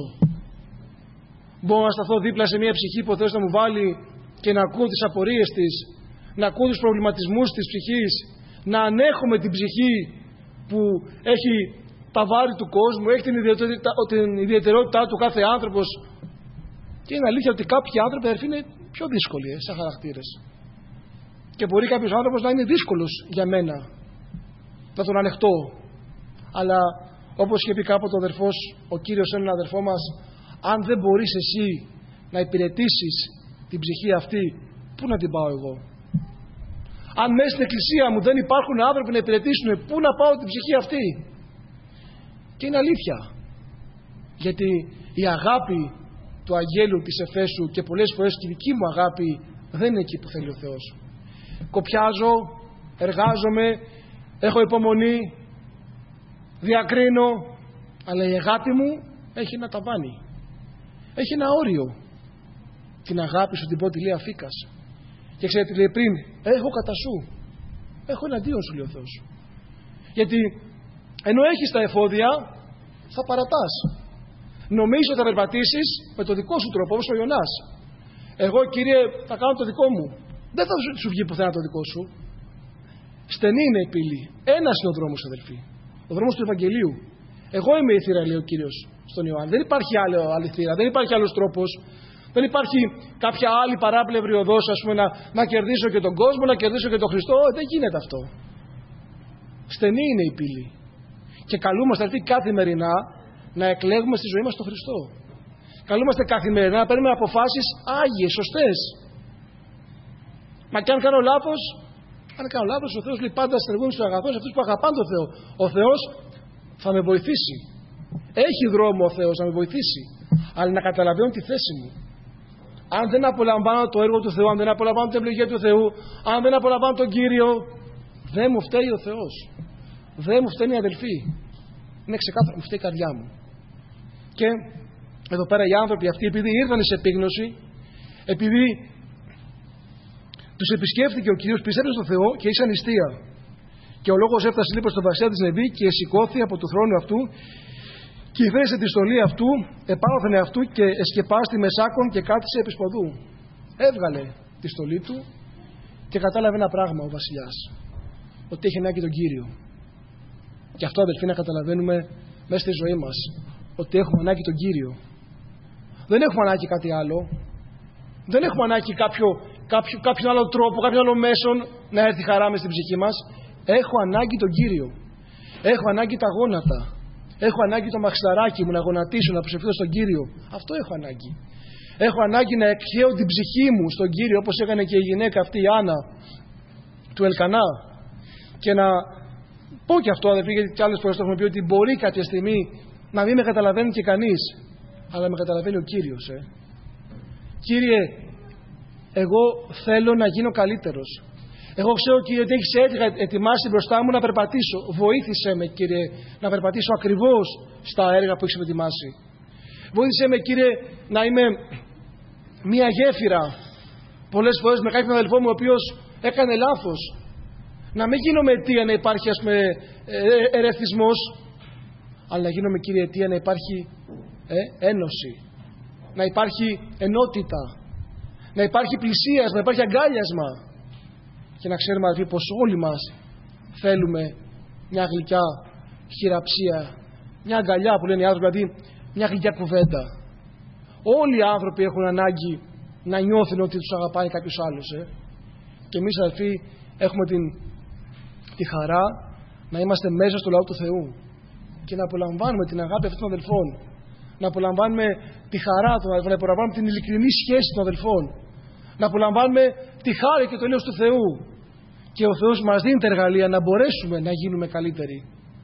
Μπορώ να σταθώ δίπλα σε μια ψυχή που ο Θεός θα μου βάλει και να ακούω τις απορίες της, να ακούω τους προβληματισμούς της ψυχής, να ανέχομαι την ψυχή που έχει τα βάρη του κόσμου, έχει την ιδιαιτερότητά, την ιδιαιτερότητά του κάθε άνθρωπος. Και είναι αλήθεια ότι κάποιοι άνθρωποι αδερφοί είναι πιο δύσκολοι ε, σαν χαρακτήρες. Και μπορεί κάποιος άνθρωπος να είναι δύσκολος για μένα, να τον ανεχτώ. Αλλά όπως είχε πει κάποτε ο αδερφός, ο Κύριος έναν αδερφό μας, αν δεν μπορείς εσύ να υπηρετήσεις την ψυχή αυτή, πού να την πάω εγώ? Αν μέσα στην εκκλησία μου δεν υπάρχουν άνθρωποι να υπηρετήσουν, πού να πάω την ψυχή αυτή? Και είναι αλήθεια. Γιατί η αγάπη του αγγέλου της Εφέσου και πολλές φορές και η δική μου αγάπη δεν είναι εκεί που θέλει ο Θεός. Κοπιάζω, εργάζομαι, έχω υπομονή, διακρίνω, αλλά η αγάπη μου έχει ένα ταβάνι. Έχει ένα όριο. Την αγάπη σου την πω τη λέει αφήκας. Και ξέρετε τι λέει πριν, έχω κατά σου. Έχω εναντίον σου λέει ο Θεός. Γιατί ενώ έχεις τα εφόδια, θα παρατάς. Νομίζω ότι θα περπατήσεις με το δικό σου τρόπο, όπως ο Ιωνάς. Εγώ, Κύριε, θα κάνω το δικό μου. Δεν θα σου βγει πουθενά το δικό σου. Στενή είναι η πύλη. Ένας είναι ο δρόμος, αδελφοί. Ο δρόμος του Ευαγγελίου. Εγώ είμαι η θύρα, λέει ο Κύριος στον Ιωάννη. Δεν υπάρχει άλλο, άλλη θύρα, δεν υπάρχει άλλος τρόπος. Δεν υπάρχει κάποια άλλη παράπλευρη οδός, ας πούμε, να, να κερδίσω και τον κόσμο, να κερδίσω και τον Χριστό. Δεν γίνεται αυτό. Στενή είναι η πύλη. Και καλούμαστε αυτή καθημερινά να εκλέγουμε στη ζωή μας τον Χριστό. Καλούμαστε καθημερινά να παίρνουμε αποφάσεις άγιες, σωστές. Μα και αν κάνω λάθος, αν κάνω λάθος, ο Θεός λέει πάντα στεργούν στους αγαθούς αυτούς που αγαπάνε τον Θεό. Ο Θεός θα με βοηθήσει. Έχει δρόμο ο Θεός να με βοηθήσει. Αλλά να καταλαβαίνω τη θέση μου. Αν δεν απολαμβάνω το έργο του Θεού, αν δεν απολαμβάνω την ευλογία του Θεού, αν δεν απολαμβάνω τον Κύριο, δεν μου φταίει ο Θεός. Δεν μου φταίνει οι αδελφοί. Είναι ξεκάθαρο, μου φταίει η καρδιά μου. Και εδώ πέρα οι άνθρωποι αυτοί, επειδή ήρθαν σε επίγνωση, επειδή τους επισκέφθηκε ο Κύριος, πιστεύουν στον Θεό και ήσαν νηστεία. Και ο λόγος έφτασε λοιπόν στον βασιλιά της Νεβή και σηκώθη από του θρόνου αυτού και υφαίρεσε τη στολή αυτού, επάνωθεν αυτού και εσκεπάστη μεσάκων και κάθισε επί σποδού. Έβγαλε τη στολή του Και κατάλαβε ένα πράγμα ο βασιλιάς. Ότι έχει ανάγκη τον Κύριο. Και αυτό, αδελφοί, να καταλαβαίνουμε μέσα στη ζωή μας. Ότι έχουμε ανάγκη τον Κύριο. Δεν έχουμε ανάγκη κάτι άλλο. Δεν έχουμε ανάγκη κάποιο, κάποιο, κάποιον άλλο τρόπο, κάποιον άλλο μέσον να έρθει χαρά μες στην ψυχή μας. Έχω ανάγκη τον Κύριο. Έχω ανάγκη τα γόνατα. Έχω ανάγκη το μαξιλαράκι μου να γονατίσω, να προσευχηθώ στον Κύριο. Αυτό έχω ανάγκη. Έχω ανάγκη να εκχέω την ψυχή μου στον Κύριο, όπως έκανε και η γυναίκα αυτή η Άννα του Ελκανά. Και να πω και αυτό, αδελφοί, γιατί και άλλες φορές το έχουμε πει, ότι μπορεί κάποια στιγμή να μην με καταλαβαίνει και κανείς, αλλά με καταλαβαίνει ο Κύριος. Ε. Κύριε, εγώ θέλω να γίνω καλύτερος. Εγώ ξέρω, Κύριε, ότι έχεις ετοιμάσει μπροστά μου να περπατήσω. Βοήθησέ με, Κύριε, να περπατήσω ακριβώς στα έργα που έχεις ετοιμάσει. Βοήθησέ με, Κύριε, να είμαι μία γέφυρα πολλές φορές με κάποιον αδελφό μου ο οποίος έκανε λάθος. Να μην γίνομαι αιτία να υπάρχει, ας πούμε, ερεθισμός, αλλά να γίνομαι, Κύριε, αιτία να υπάρχει ε, ένωση, να υπάρχει ενότητα, να υπάρχει πλησίασμα, να υπάρχει αγκάλιασμα. Και να ξέρουμε, αδελφοί, πως όλοι μας θέλουμε μια γλυκιά χειραψία, μια αγκαλιά που λένε οι άνθρωποι, δηλαδή μια γλυκιά κουβέντα. Όλοι οι άνθρωποι έχουν ανάγκη να νιώθουν ότι τους αγαπάει κάποιος άλλος. Ε. Και εμείς, αδελφοί, έχουμε την, τη χαρά να είμαστε μέσα στο λαό του Θεού και να απολαμβάνουμε την αγάπη αυτών των αδελφών, να απολαμβάνουμε τη χαρά των αδελφών, να απολαμβάνουμε την ειλικρινή σχέση των αδελφών, να απολαμβάνουμε τη χάρη και το έλεος του Θεού. Και ο Θεός μας δίνει τα εργαλεία να μπορέσουμε να γίνουμε καλύτεροι.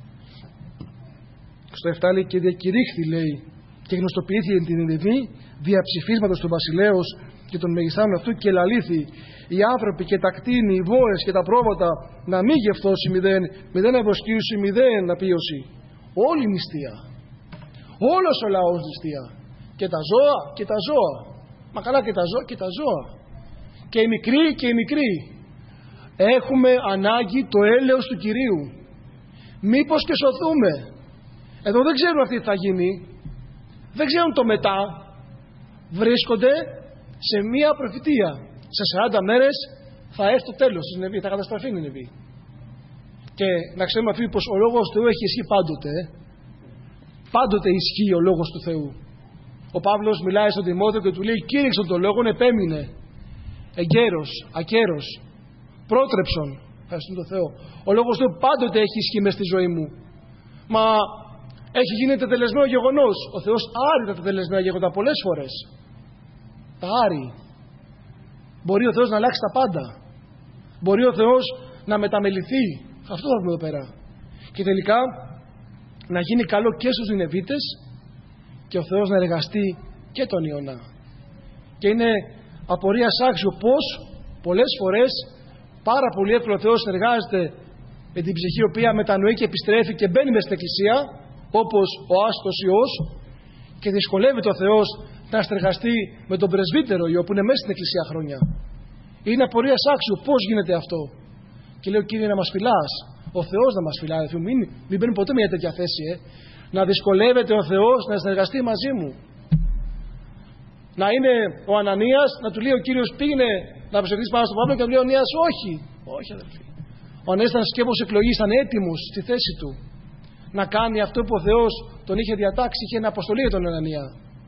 Στο εφτά λέει, και διακηρύχθη, λέει, και γνωστοποιήθηκε την Νινεβή δια ψηφίσματος του βασιλέως και των μεγιστάνων αυτού, και λαλήθη οι άνθρωποι και τα κτίνη, οι βόες και τα πρόβατα να μην γευτώσει μηδέν, μηδέν ευωσκίωση, μηδέν απείωση. Όλη νηστεία. Όλος ο λαός νηστεία. Και τα ζώα και τα ζώα. Μα καλά, και τα ζώα και τα ζώα. Και οι μικροί και οι μικροί. Έχουμε ανάγκη το έλεος του Κυρίου. Μήπως και σωθούμε. Εδώ δεν ξέρουν αυτοί τι θα γίνει. Δεν ξέρουν το μετά. Βρίσκονται σε μία προφητεία. Σε σαράντα μέρες θα έρθει το τέλος της Νινεβή, θα καταστραφεί η Νινεβή. Και να ξέρουμε αυτοί πως ο λόγος του Θεού έχει ισχύ πάντοτε. Πάντοτε ισχύει ο λόγος του Θεού. Ο Παύλος μιλάει στον Τιμόθεο και του λέει, κήρυξον τον λόγον, επέμεινε. Εγκαίρος, ακέρος, πρότρεψον. Ευχαριστούμε τον Θεό. Ο λόγος του Θεού πάντοτε έχει ισχύ μες στη ζωή μου. Μα έχει γίνει τετελεσμένο γεγονός. Ο Θεός άρει τα τετελεσμένα γεγονότα πολλές φορές. Τα άρει. Μπορεί ο Θεός να αλλάξει τα πάντα. Μπορεί ο Θεός να μεταμεληθεί. Αυτό θα πούμε εδώ πέρα. Και τελικά να γίνει καλό και στους Νινεβίτες και ο Θεός να εργαστεί και τον Ιωνά. Και είναι απορίας άξιο πως πολλές φορές πάρα πολύ εύκολο ο Θεός συνεργάζεται με την ψυχή η οποία μετανοεί και επιστρέφει και μπαίνει μες στην Εκκλησία, όπως ο άστος Υιός, και δυσκολεύεται ο Θεός να συνεργαστεί με τον πρεσβύτερο Υιό που είναι μέσα στην Εκκλησία χρόνια. Είναι απορίας άξιο πώς γίνεται αυτό. Και λέω, Κύριε, να μας φυλάς. Ο Θεός να μας φυλάει. Μην, μην μπαίνει ποτέ μια τέτοια θέση. Ε. Να δυσκολεύεται ο Θεός να συνεργαστεί μαζί μου. Να είναι ο Ανανίας, να του λέει ο Κύριος, πήγαινε να προσευχηθείς πάνω στον Παύλο, και να του λέει ο Ανανίας, όχι. Όχι, αδελφοί. Ο Ανανίας ήταν σκέπος εκλογής, ήταν έτοιμος στη θέση του να κάνει αυτό που ο Θεός τον είχε διατάξει, είχε ένα αποστολή για τον Ανανία.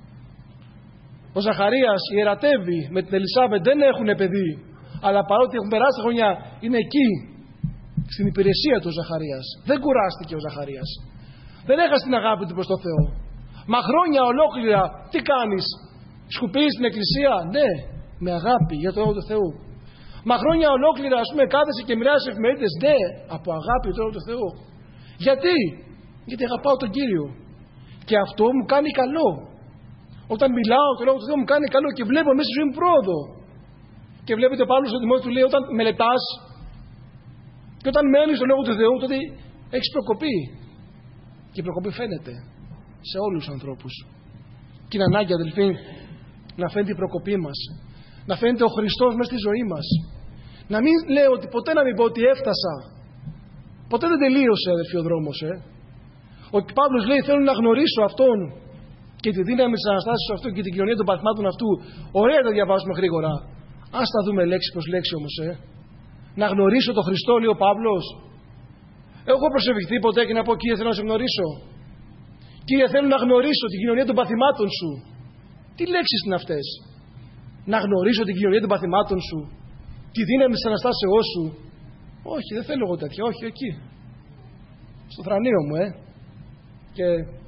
Ο Ζαχαρίας ιερατεύει με την Ελισάβετ, δεν έχουν παιδί, αλλά παρότι έχουν περάσει τα χρόνια, είναι εκεί, στην υπηρεσία του ο Ζαχαρίας. Δεν κουράστηκε ο Ζαχαρίας. Δεν έχασε την αγάπη του προς τον Θεό. Μα χρόνια ολόκληρα τι κάνεις? Σκουπίζεις την εκκλησία? Ναι, με αγάπη για το όνομα του Θεού. Μα χρόνια ολόκληρα, ας πούμε, κάθεσαι και μοιράζεις εφημερίδες? Ναι, από αγάπη για το όνομα του Θεού. Γιατί? Γιατί αγαπάω τον Κύριο. Και αυτό μου κάνει καλό. Όταν μιλάω το λόγο του Θεού μου κάνει καλό και βλέπω μέσα στη ζωή μου πρόοδο. Και βλέπετε ο Παύλος στον Τιμόθεο του λέει, όταν μελετάς και όταν μένεις στο λόγο του Θεού, τότε έχεις προκοπή. Και η προκοπή φαίνεται σε όλους τους ανθρώπους. Και είναι ανάγκη, αδελφοί, να φαίνεται η προκοπή μας. Να φαίνεται ο Χριστός μέσα στη ζωή μας. Να μην λέω ότι ποτέ να μην πω ότι έφτασα. Ποτέ δεν τελείωσε, αδελφοί, ο δρόμος. Ε. Ο Παύλος λέει, θέλω να γνωρίσω Αυτόν και τη δύναμη της Αναστάσεως Αυτού και την κοινωνία των παθμάτων Αυτού. Ωραία τα διαβάζουμε γρήγορα. Ας τα δούμε λέξη προς λέξη όμως. Ε. να γνωρίσω τον Χριστό, λέει ο Παύλος. Έχω προσευχηθεί ποτέ και να πω, Κύριε, θέλω να σε γνωρίσω. Κύριε, θέλω να γνωρίσω την κοινωνία των παθημάτων σου. Τι λέξεις είναι αυτές? Να γνωρίσω την κοινωνία των παθημάτων σου, τη δύναμη της Αναστάσεώς σου. Όχι, δεν θέλω εγώ τέτοια, όχι, εκεί. Στο θρανείο μου, ε. Και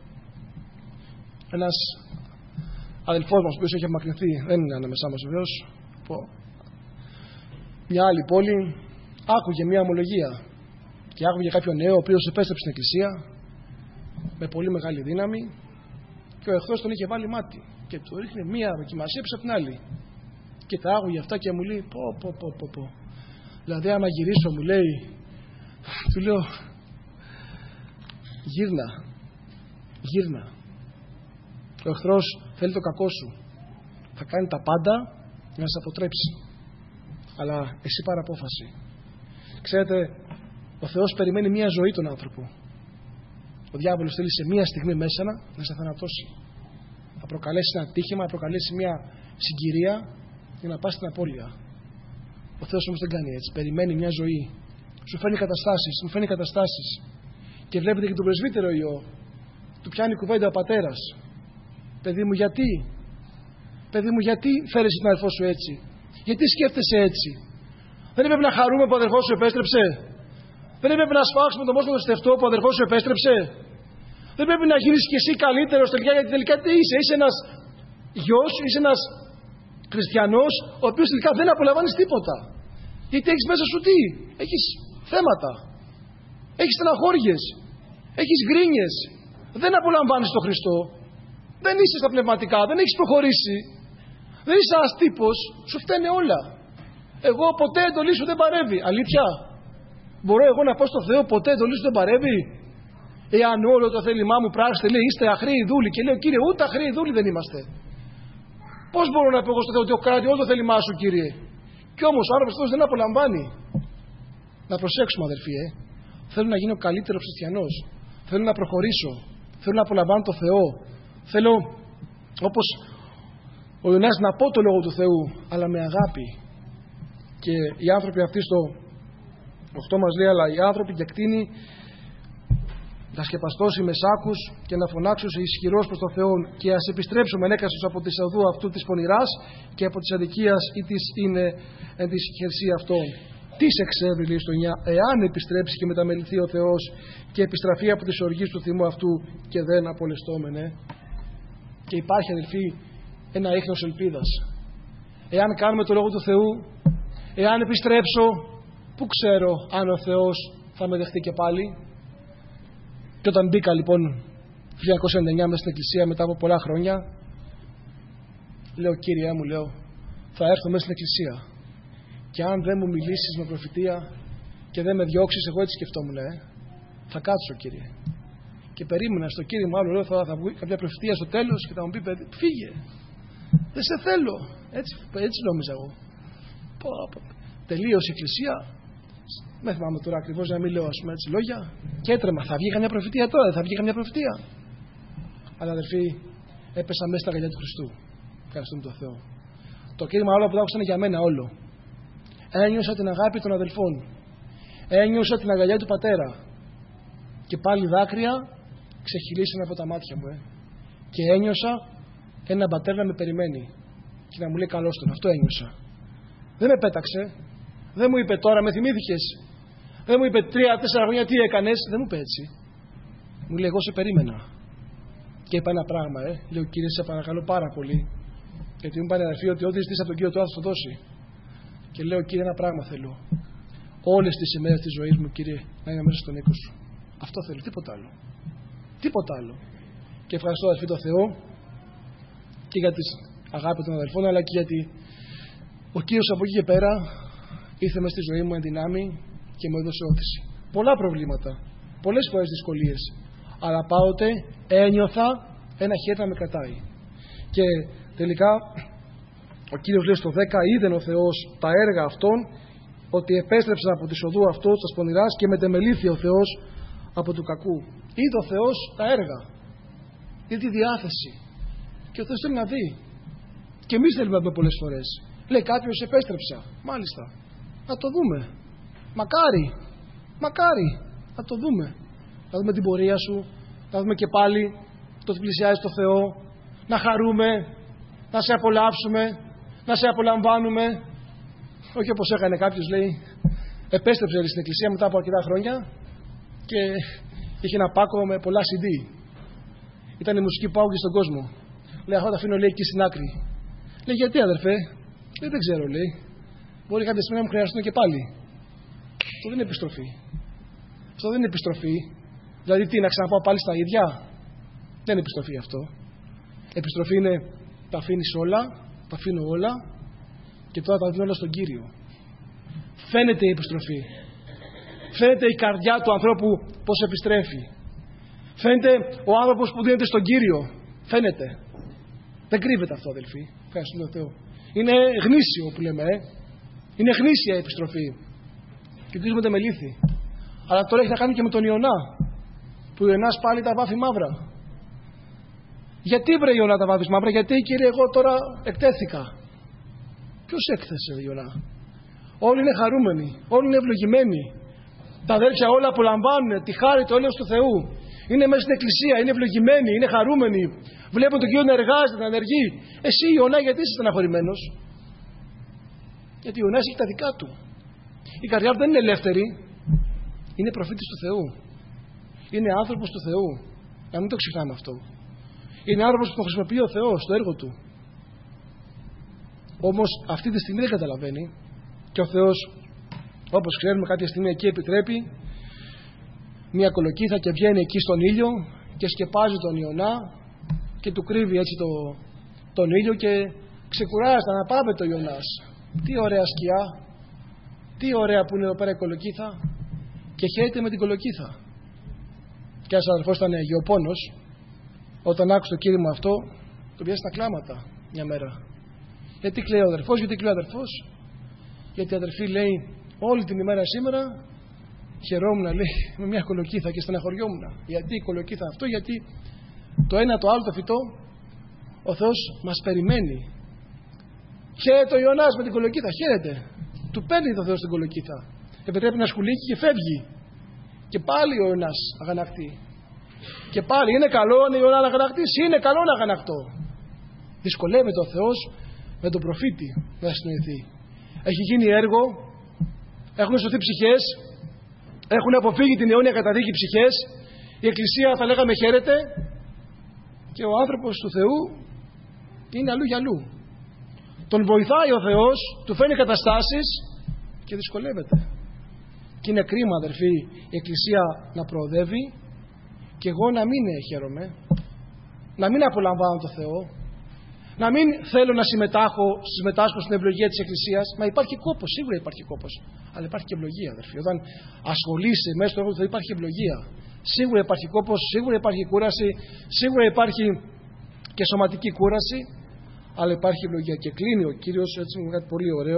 ένας αδελφός μας, ο οποίος έχει απομακρυνθεί, δεν είναι ανάμεσά μας βεβαίως, από μια άλλη πόλη, άκουγε μια ομολογία και άκουγε κάποιον νέο, ο οποίος επέστρεψε στην εκκλησία με πολύ μεγάλη δύναμη και ο εχθρός τον είχε βάλει μάτι και του ρίχνει μια δοκιμασία πίσω από την άλλη και τα άκουγε αυτά και μου λέει πω πω πω πω πω δηλαδή άμα γυρίσω, μου λέει, του λέω, γύρνα γύρνα, ο εχθρός θέλει το κακό σου, θα κάνει τα πάντα για να σε αποτρέψει, αλλά εσύ πάρε απόφαση. Ξέρετε, ο Θεός περιμένει μια ζωή τον άνθρωπο. Ο διάβολος θέλει σε μια στιγμή μέσα να, να σε θανατώσει. Θα προκαλέσει ένα ατύχημα, θα προκαλέσει μια συγκυρία για να πας στην απώλεια. Ο Θεός όμως δεν κάνει έτσι. Περιμένει μια ζωή. Σου φέρνει καταστάσεις, μου φέρνει καταστάσεις. Και βλέπετε και τον πρεσβύτερο Υιό. Του πιάνει κουβέντα ο πατέρας. Παιδί μου, γιατί? Παιδί μου, γιατί φέρεσαι τον αδερφό σου έτσι? Γιατί σκέφτεσαι έτσι? Δεν έπρεπε να χαρούμε που ο αδερφός σου επέστρεψε? Δεν έπρεπε να σφάξουμε τον μόσχο του στεφτό που ο αδερφός σου επέστρεψε? Δεν πρέπει να γίνεις κι εσύ καλύτερος τελικά? Γιατί τελικά τι είσαι? Είσαι ένας γιος, είσαι ένας χριστιανός, ο οποίος τελικά δεν απολαμβάνεις τίποτα. Γιατί έχεις μέσα σου τι? Έχεις θέματα. Έχεις στεναχώριες. Έχεις γκρίνιες. Δεν απολαμβάνεις τον Χριστό. Δεν είσαι στα πνευματικά. Δεν έχεις προχωρήσει. Δεν είσαι ένας τύπος. Σου φταίνε όλα. Εγώ ποτέ εντολή σου δεν παρεύει. Αλήθεια? Μπορώ εγώ να πω στο Θεό ποτέ εντολή σου δεν παρεύει? Εάν όλο το θέλημά μου πράξετε, λέει, είστε αχρήοι δούλοι. Και λέω, Κύριε, ούτε αχρήοι δούλοι δεν είμαστε. Πώς μπορώ να πω εγώ στο Θεό ότι ο κράτη όλο το θέλημά σου, Κύριε? Κι όμως ο άνθρωπος δεν απολαμβάνει. Να προσέξουμε, αδερφοί, ε. Θέλω να γίνω καλύτερος χριστιανός. Θέλω να προχωρήσω. Θέλω να απολαμβάνω το Θεό. Θέλω, όπως ο Ιωνάς, να πω το λόγο του Θεού, αλλά με αγάπη. Και οι άνθρωποι αυτοί στο οκτώ μας λέει, αλλά οι άνθρωποι και κτίνοι να σκεπαστώσει με σάκους και να φωνάξουν ισχυρός προς τον Θεό και ας επιστρέψουμε ενέκαστος από τη σαδού αυτού της πονηράς και από της αδικίας ή της είναι εν της χερσία αυτών. Τι σε εξεύρει, λέει στο εννιά, εάν επιστρέψει και μεταμεληθεί ο Θεός και επιστραφεί από τις οργίες του θυμού αυτού και δεν απολεστόμενε. Και υπάρχει, αδελφοί, ένα ίχνος ελπίδας. Εάν κάνουμε το λόγο του Θεού, εάν επιστρέψω, πού ξέρω αν ο Θεός θα με δεχτεί και πάλι? Και όταν μπήκα λοιπόν το χίλια εννιακόσια ενενήντα εννιά μέσα στην εκκλησία μετά από πολλά χρόνια, λέω, Κύριε μου, λέω, θα έρθω μέσα στην εκκλησία και αν δεν μου μιλήσεις με προφητεία και δεν με διώξεις, εγώ έτσι σκεφτόμουν, ε, θα κάτσω, Κύριε. Και περίμενα στο Κύριε μου, άλλο λέω, θα, θα βγει κάποια προφητεία στο τέλος και θα μου πει, παιδί, φύγε, δεν σε θέλω. Έτσι, έτσι νόμιζα εγώ. Πω, πω. Τελείωσε η εκκλησία. Δεν θυμάμαι τώρα ακριβώς να μην λέω, ας πούμε, έτσι λόγια. Και έτρεμα. Θα βγει καμιά προφητεία τώρα, δεν θα βγει καμιά προφητεία? Αλλά αδερφοί, έπεσα μέσα στα αγκαλιά του Χριστού. Ευχαριστούμε τον Θεό. Το κήρυγμα όλο που άκουσα είναι για μένα όλο. Ένιωσα την αγάπη των αδελφών. Ένιωσα την αγκαλιά του πατέρα. Και πάλι δάκρυα ξεχυλήσαν από τα μάτια μου. Ε. Και ένιωσα έναν πατέρα να με περιμένει. Και να μου λέει καλώς τον. Αυτό ένιωσα. Δεν με πέταξε. Δεν μου είπε τώρα με θυμήθηκες. Δεν μου είπε τρία-τέσσερα χρόνια τι έκανες. Δεν μου είπε έτσι. Μου λέει εγώ σε περίμενα. Και είπα ένα πράγμα. Ε. Λέω Κύριε σε παρακαλώ πάρα πολύ. Γιατί μου πάνε αδερφοί ότι ό,τι ζητήσει από τον Κύριο τώρα θα το δώσει. Και λέω Κύριε ένα πράγμα θέλω. Όλες τις ημέρες της ζωής μου, Κύριε, να είμαι μέσα στον οίκο σου. Αυτό θέλω. Τίποτα άλλο. Τίποτα άλλο. Και ευχαριστώ αδερφοί τον Θεό και για τις αγάπη των αδελφών, αλλά και γιατί ο Κύριος από εκεί και πέρα ήρθε μες στη ζωή μου εν δυνάμει και μου έδωσε όθηση. Πολλά προβλήματα, πολλές φορές δυσκολίες, αλλά πάοτε ένιωθα ένα χέρι να με κρατάει. Και τελικά ο Κύριος λέει στο δέκα, είδεν ο Θεός τα έργα αυτών, ότι επέστρεψαν από τη σοδού αυτό της πονηράς και μετεμελήθη ο Θεός από του κακού. Είδε ο Θεός τα έργα, είδε τη διάθεση. Και ο Θεός θέλει να δει. Και εμείς θέλουμε να δούμε πολλές φορές. Λέει κάποιος επέστρεψα. Μάλιστα. Να το δούμε. Μακάρι, μακάρι, να το δούμε. Να δούμε την πορεία σου, να δούμε και πάλι το ότι πλησιάζει το Θεό, να χαρούμε, να σε απολαύσουμε, να σε απολαμβάνουμε. Όχι όπως έκανε κάποιος, λέει, επέστρεψε στην εκκλησία μετά από αρκετά χρόνια και είχε ένα πάκο με πολλά σι ντι. Ήταν η μουσική που άκουγε στον κόσμο. Λέει, αυτό τα αφήνω, λέει, εκεί στην άκρη. Λέει, γιατί αδερφέ? Λέει, δεν ξέρω, λέει. Μπορεί κάποια στιγμή να μου χρειαστούν και πάλι. Αυτό δεν είναι επιστροφή. Αυτό δεν είναι επιστροφή. Δηλαδή, τι, να ξαναπάω πάλι στα ίδια? Δεν είναι επιστροφή αυτό. Επιστροφή είναι τα αφήνεις όλα, τα αφήνω όλα και τώρα τα δίνω όλα στον Κύριο. Φαίνεται η επιστροφή. Φαίνεται η καρδιά του ανθρώπου πως επιστρέφει. Φαίνεται ο άνθρωπος που δίνεται στον Κύριο. Φαίνεται. Δεν κρύβεται αυτό, αδελφοί. Ευχαριστούμε τον Θεό. Είναι γνήσιο που λέμε, ε. Είναι γνήσια η επιστροφή. Και κρύβονται με λύθη. Αλλά τώρα έχει να κάνει και με τον Ιωνά. Που ο Ιωνάς πάλι τα βάφει μαύρα. Γιατί βρε Ιωνά τα βάφεις μαύρα? Γιατί, Κύριε, εγώ τώρα εκτέθηκα. Ποιος έκθεσε, Ιωνά? Όλοι είναι χαρούμενοι. Όλοι είναι ευλογημένοι. Τα αδέρφια όλα απολαμβάνουν τη χάρη, το έλεος του Θεού. Είναι μέσα στην εκκλησία, είναι ευλογημένοι, είναι χαρούμενοι. Βλέπουν τον Κύριο να εργάζεται, να ενεργεί. Εσύ, Ιωνά, γιατί είσαι στεναχωρημένος? Γιατί ο Ιωνάς έχει τα δικά του. Η καρδιά του δεν είναι ελεύθερη. Είναι προφήτης του Θεού. Είναι άνθρωπος του Θεού. Να μην το ξεχνάμε αυτό. Είναι άνθρωπος που τον χρησιμοποιεί ο Θεός στο έργο του. Όμως αυτή τη στιγμή δεν καταλαβαίνει. Και ο Θεός, όπως ξέρουμε, κάποια στιγμή εκεί επιτρέπει μια κολοκύθα και βγαίνει εκεί στον ήλιο και σκεπάζει τον Ιωνά και του κρύβει έτσι το, τον ήλιο και ξεκουράζεται, αναπαύεται ο Ιωνάς. Τι ωραία σκιά, τι ωραία που είναι εδώ πέρα η κολοκύθα, και χαίρεται με την κολοκύθα. Και ένας αδερφός ήταν γεωπόνος, όταν άκουσε το κήρυγμα αυτό, τον πιάσει τα κλάματα μια μέρα. Γιατί κλαίει ο αδερφός, γιατί κλαίει ο αδερφός? Γιατί η αδερφή λέει, όλη την ημέρα σήμερα χαιρόμουν, λέει, με μια κολοκύθα και στεναχωριόμουν. Γιατί η κολοκύθα αυτό? Γιατί το ένα το άλλο το φυτό ο Θεός μας περιμένει. Χαίρεται ο Ιωνάς με την κολοκύθα, χαίρεται. Του παίρνει το Θεός την κολοκύθα. Επιτρέπει να σκουλίκει και φεύγει. Και πάλι ο Ιωνάς αγανακτεί. Και πάλι είναι καλό αν ο Ιωνάς να αγανακτήσει, είναι καλό να αγανακτώ. Δυσκολεύεται ο Θεός με τον προφήτη να συνοηθεί. Έχει γίνει έργο, έχουν σωθεί ψυχές, έχουν αποφύγει την αιώνια καταδίκη ψυχές, η Εκκλησία θα λέγαμε χαίρεται και ο άνθρωπος του Θεού είναι αλλού για αλλού. Τον βοηθάει ο Θεός, του φέρνει καταστάσεις και δυσκολεύεται. Και είναι κρίμα, αδερφοί, η Εκκλησία να προοδεύει και εγώ να μην χαίρομαι, να μην απολαμβάνω το Θεό, να μην θέλω να συμμετάχω, συμμετάσχω στην ευλογία της Εκκλησίας. Μα υπάρχει κόπος, σίγουρα υπάρχει κόπος, αλλά υπάρχει και ευλογία, αδερφοί. Όταν ασχολείσαι μέσα στο έργο του Θεού υπάρχει ευλογία. Σίγουρα υπάρχει κόπος, σίγουρα υπάρχει κούραση, σίγουρα υπάρχει και σωματική κούραση, αλλά υπάρχει ευλογία. Και κλείνει ο Κύριος έτσι με κάτι πολύ ωραίο.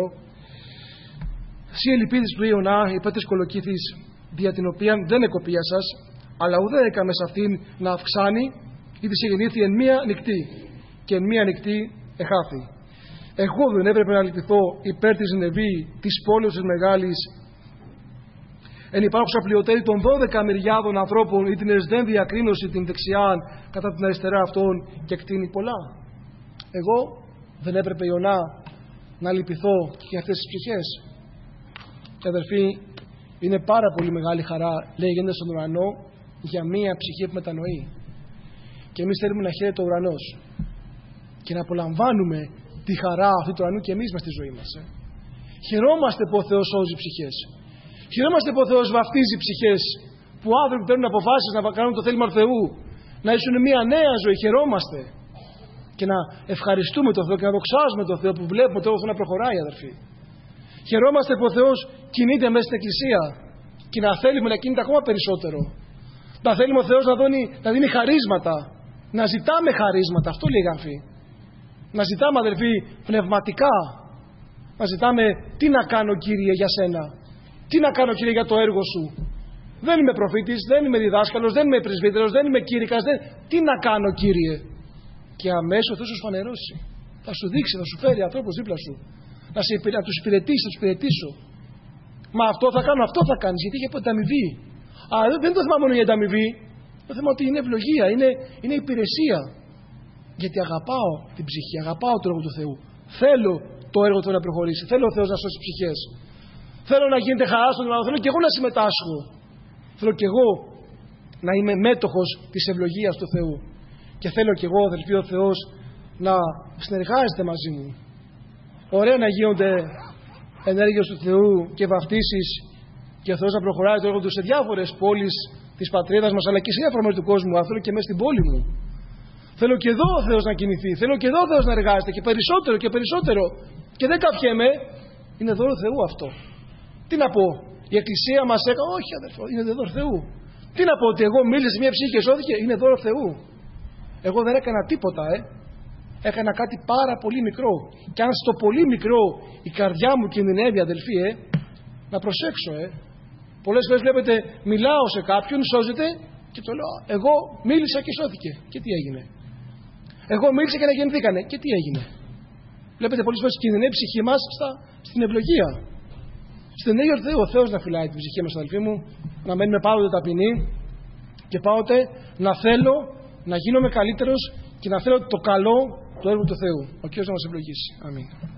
Συ ελπίδης του Ιωνά, υπέρ της κολοκύθης, δια την οποία δεν εκοπία σας, αλλά ουδέ έκαμε σε αυτήν να αυξάνει, ή της γεννήθη εν μία νυχτή, και εν μία νυχτή εχάθη. Εγώ δεν έπρεπε να λυπηθώ υπέρ της Νεβή, της πόλης της μεγάλης, εν υπάρχουσα πλειοτέρη των δώδεκα μυριάδων ανθρώπων, ή την εσδέν διακρίνωση την δεξιάν κατά την αριστερά αυτών και εκτείνει πολλά. Εγώ δεν έπρεπε, Ιωνά, να λυπηθώ για αυτές τις ψυχές? Και αδερφοί, είναι πάρα πολύ μεγάλη χαρά, λέει, γίνεται στον ουρανό για μία ψυχή που μετανοεί. Και εμείς θέλουμε να χαίρεται ο ουρανός και να απολαμβάνουμε τη χαρά αυτού του ουρανού και εμείς μες στη ζωή μας. Ε. Χαιρόμαστε που ο Θεός σώζει ψυχές. Χαιρόμαστε που ο Θεός βαφτίζει ψυχές, που άνθρωποι παίρνουν αποφάσεις να κάνουν το θέλημα του Θεού, να ζήσουν μια νέα ζωή. Χαιρόμαστε και να ευχαριστούμε τον Θεό και να δοξάζουμε τον Θεό που βλέπουμε τον Θεό να προχωράει, αδερφοί. Χαιρόμαστε που ο Θεός κινείται μέσα στην Εκκλησία και να θέλουμε να κινείται ακόμα περισσότερο. Να θέλουμε ο Θεός να δίνει, να δίνει χαρίσματα. Να ζητάμε χαρίσματα. Αυτό λέει η Γραφή. Να ζητάμε, αδερφοί, πνευματικά. Να ζητάμε τι να κάνω, Κύριε, για σένα. Τι να κάνω, Κύριε, για το έργο σου. Δεν είμαι προφήτης, δεν είμαι διδάσκαλος, δεν είμαι πρεσβύτερος, δεν είμαι κήρυκας. Δεν... Τι να κάνω, Κύριε? Και αμέσως θα σου φανερώσει. Θα σου δείξει, θα σου φέρει ανθρώπους δίπλα σου. Να, σε, να τους υπηρετήσει, θα τους υπηρετήσω. Μα αυτό θα κάνω, αυτό θα κάνεις, γιατί είχε την αμοιβή. Α, δεν είναι το θέμα μόνο για την αμοιβή. Το θέμα ότι είναι ευλογία, είναι, είναι υπηρεσία. Γιατί αγαπάω την ψυχή, αγαπάω το έργο του Θεού. Θέλω το έργο του Θεού να προχωρήσει. Θέλω ο Θεός να σώσει ψυχές. Θέλω να γίνεται χαρά στον άλλο. Θέλω και εγώ να συμμετάσχω. Θέλω και εγώ να είμαι μέτοχος της ευλογίας του Θεού. Και θέλω και εγώ, αδελφοί, ο Θεός να συνεργάζεται μαζί μου. Ωραία να γίνονται ενέργειες του Θεού και βαφτίσεις και ο Θεός να προχωράει το έργο του σε διάφορες πόλεις της πατρίδας μας, αλλά και σε διάφορα μέρη του κόσμου. Αλλά θέλω και μέσα στην πόλη μου. Θέλω και εδώ ο Θεός να κινηθεί. Θέλω και εδώ ο Θεός να εργάζεται και περισσότερο και περισσότερο. Και δεν καυχέμαι. Είναι δώρο Θεού αυτό. Τι να πω, η Εκκλησία μας έκανε. Όχι, αδερφό, είναι δώρο Θεού. Τι να πω, ότι εγώ μίλησα σε μια ψυχή και σώθηκε. Είναι δώρο Θεού. Εγώ δεν έκανα τίποτα, ε. Έκανα κάτι πάρα πολύ μικρό. Και αν στο πολύ μικρό η καρδιά μου κινδυνεύει, αδελφοί, ε, να προσέξω, ε. Πολλές φορές βλέπετε, μιλάω σε κάποιον, σώζεται και το λέω. Εγώ μίλησα και σώθηκε. Και τι έγινε. Εγώ μίλησα και να γεννηθήκανε. Και τι έγινε. Βλέπετε, πολλές φορές κινδυνεύει η ψυχή μας στα, στην ευλογία. Στην ενέργεια του Θεού, ο Θεός να φυλάει την ψυχή μας, αδελφοί μου, να μένουμε πάντοτε ταπεινοί και πάντοτε να θέλω να γίνομαι καλύτερος και να θέλω το καλό του έργου του Θεού. Ο Κύριος να μας ευλογήσει. Αμήν.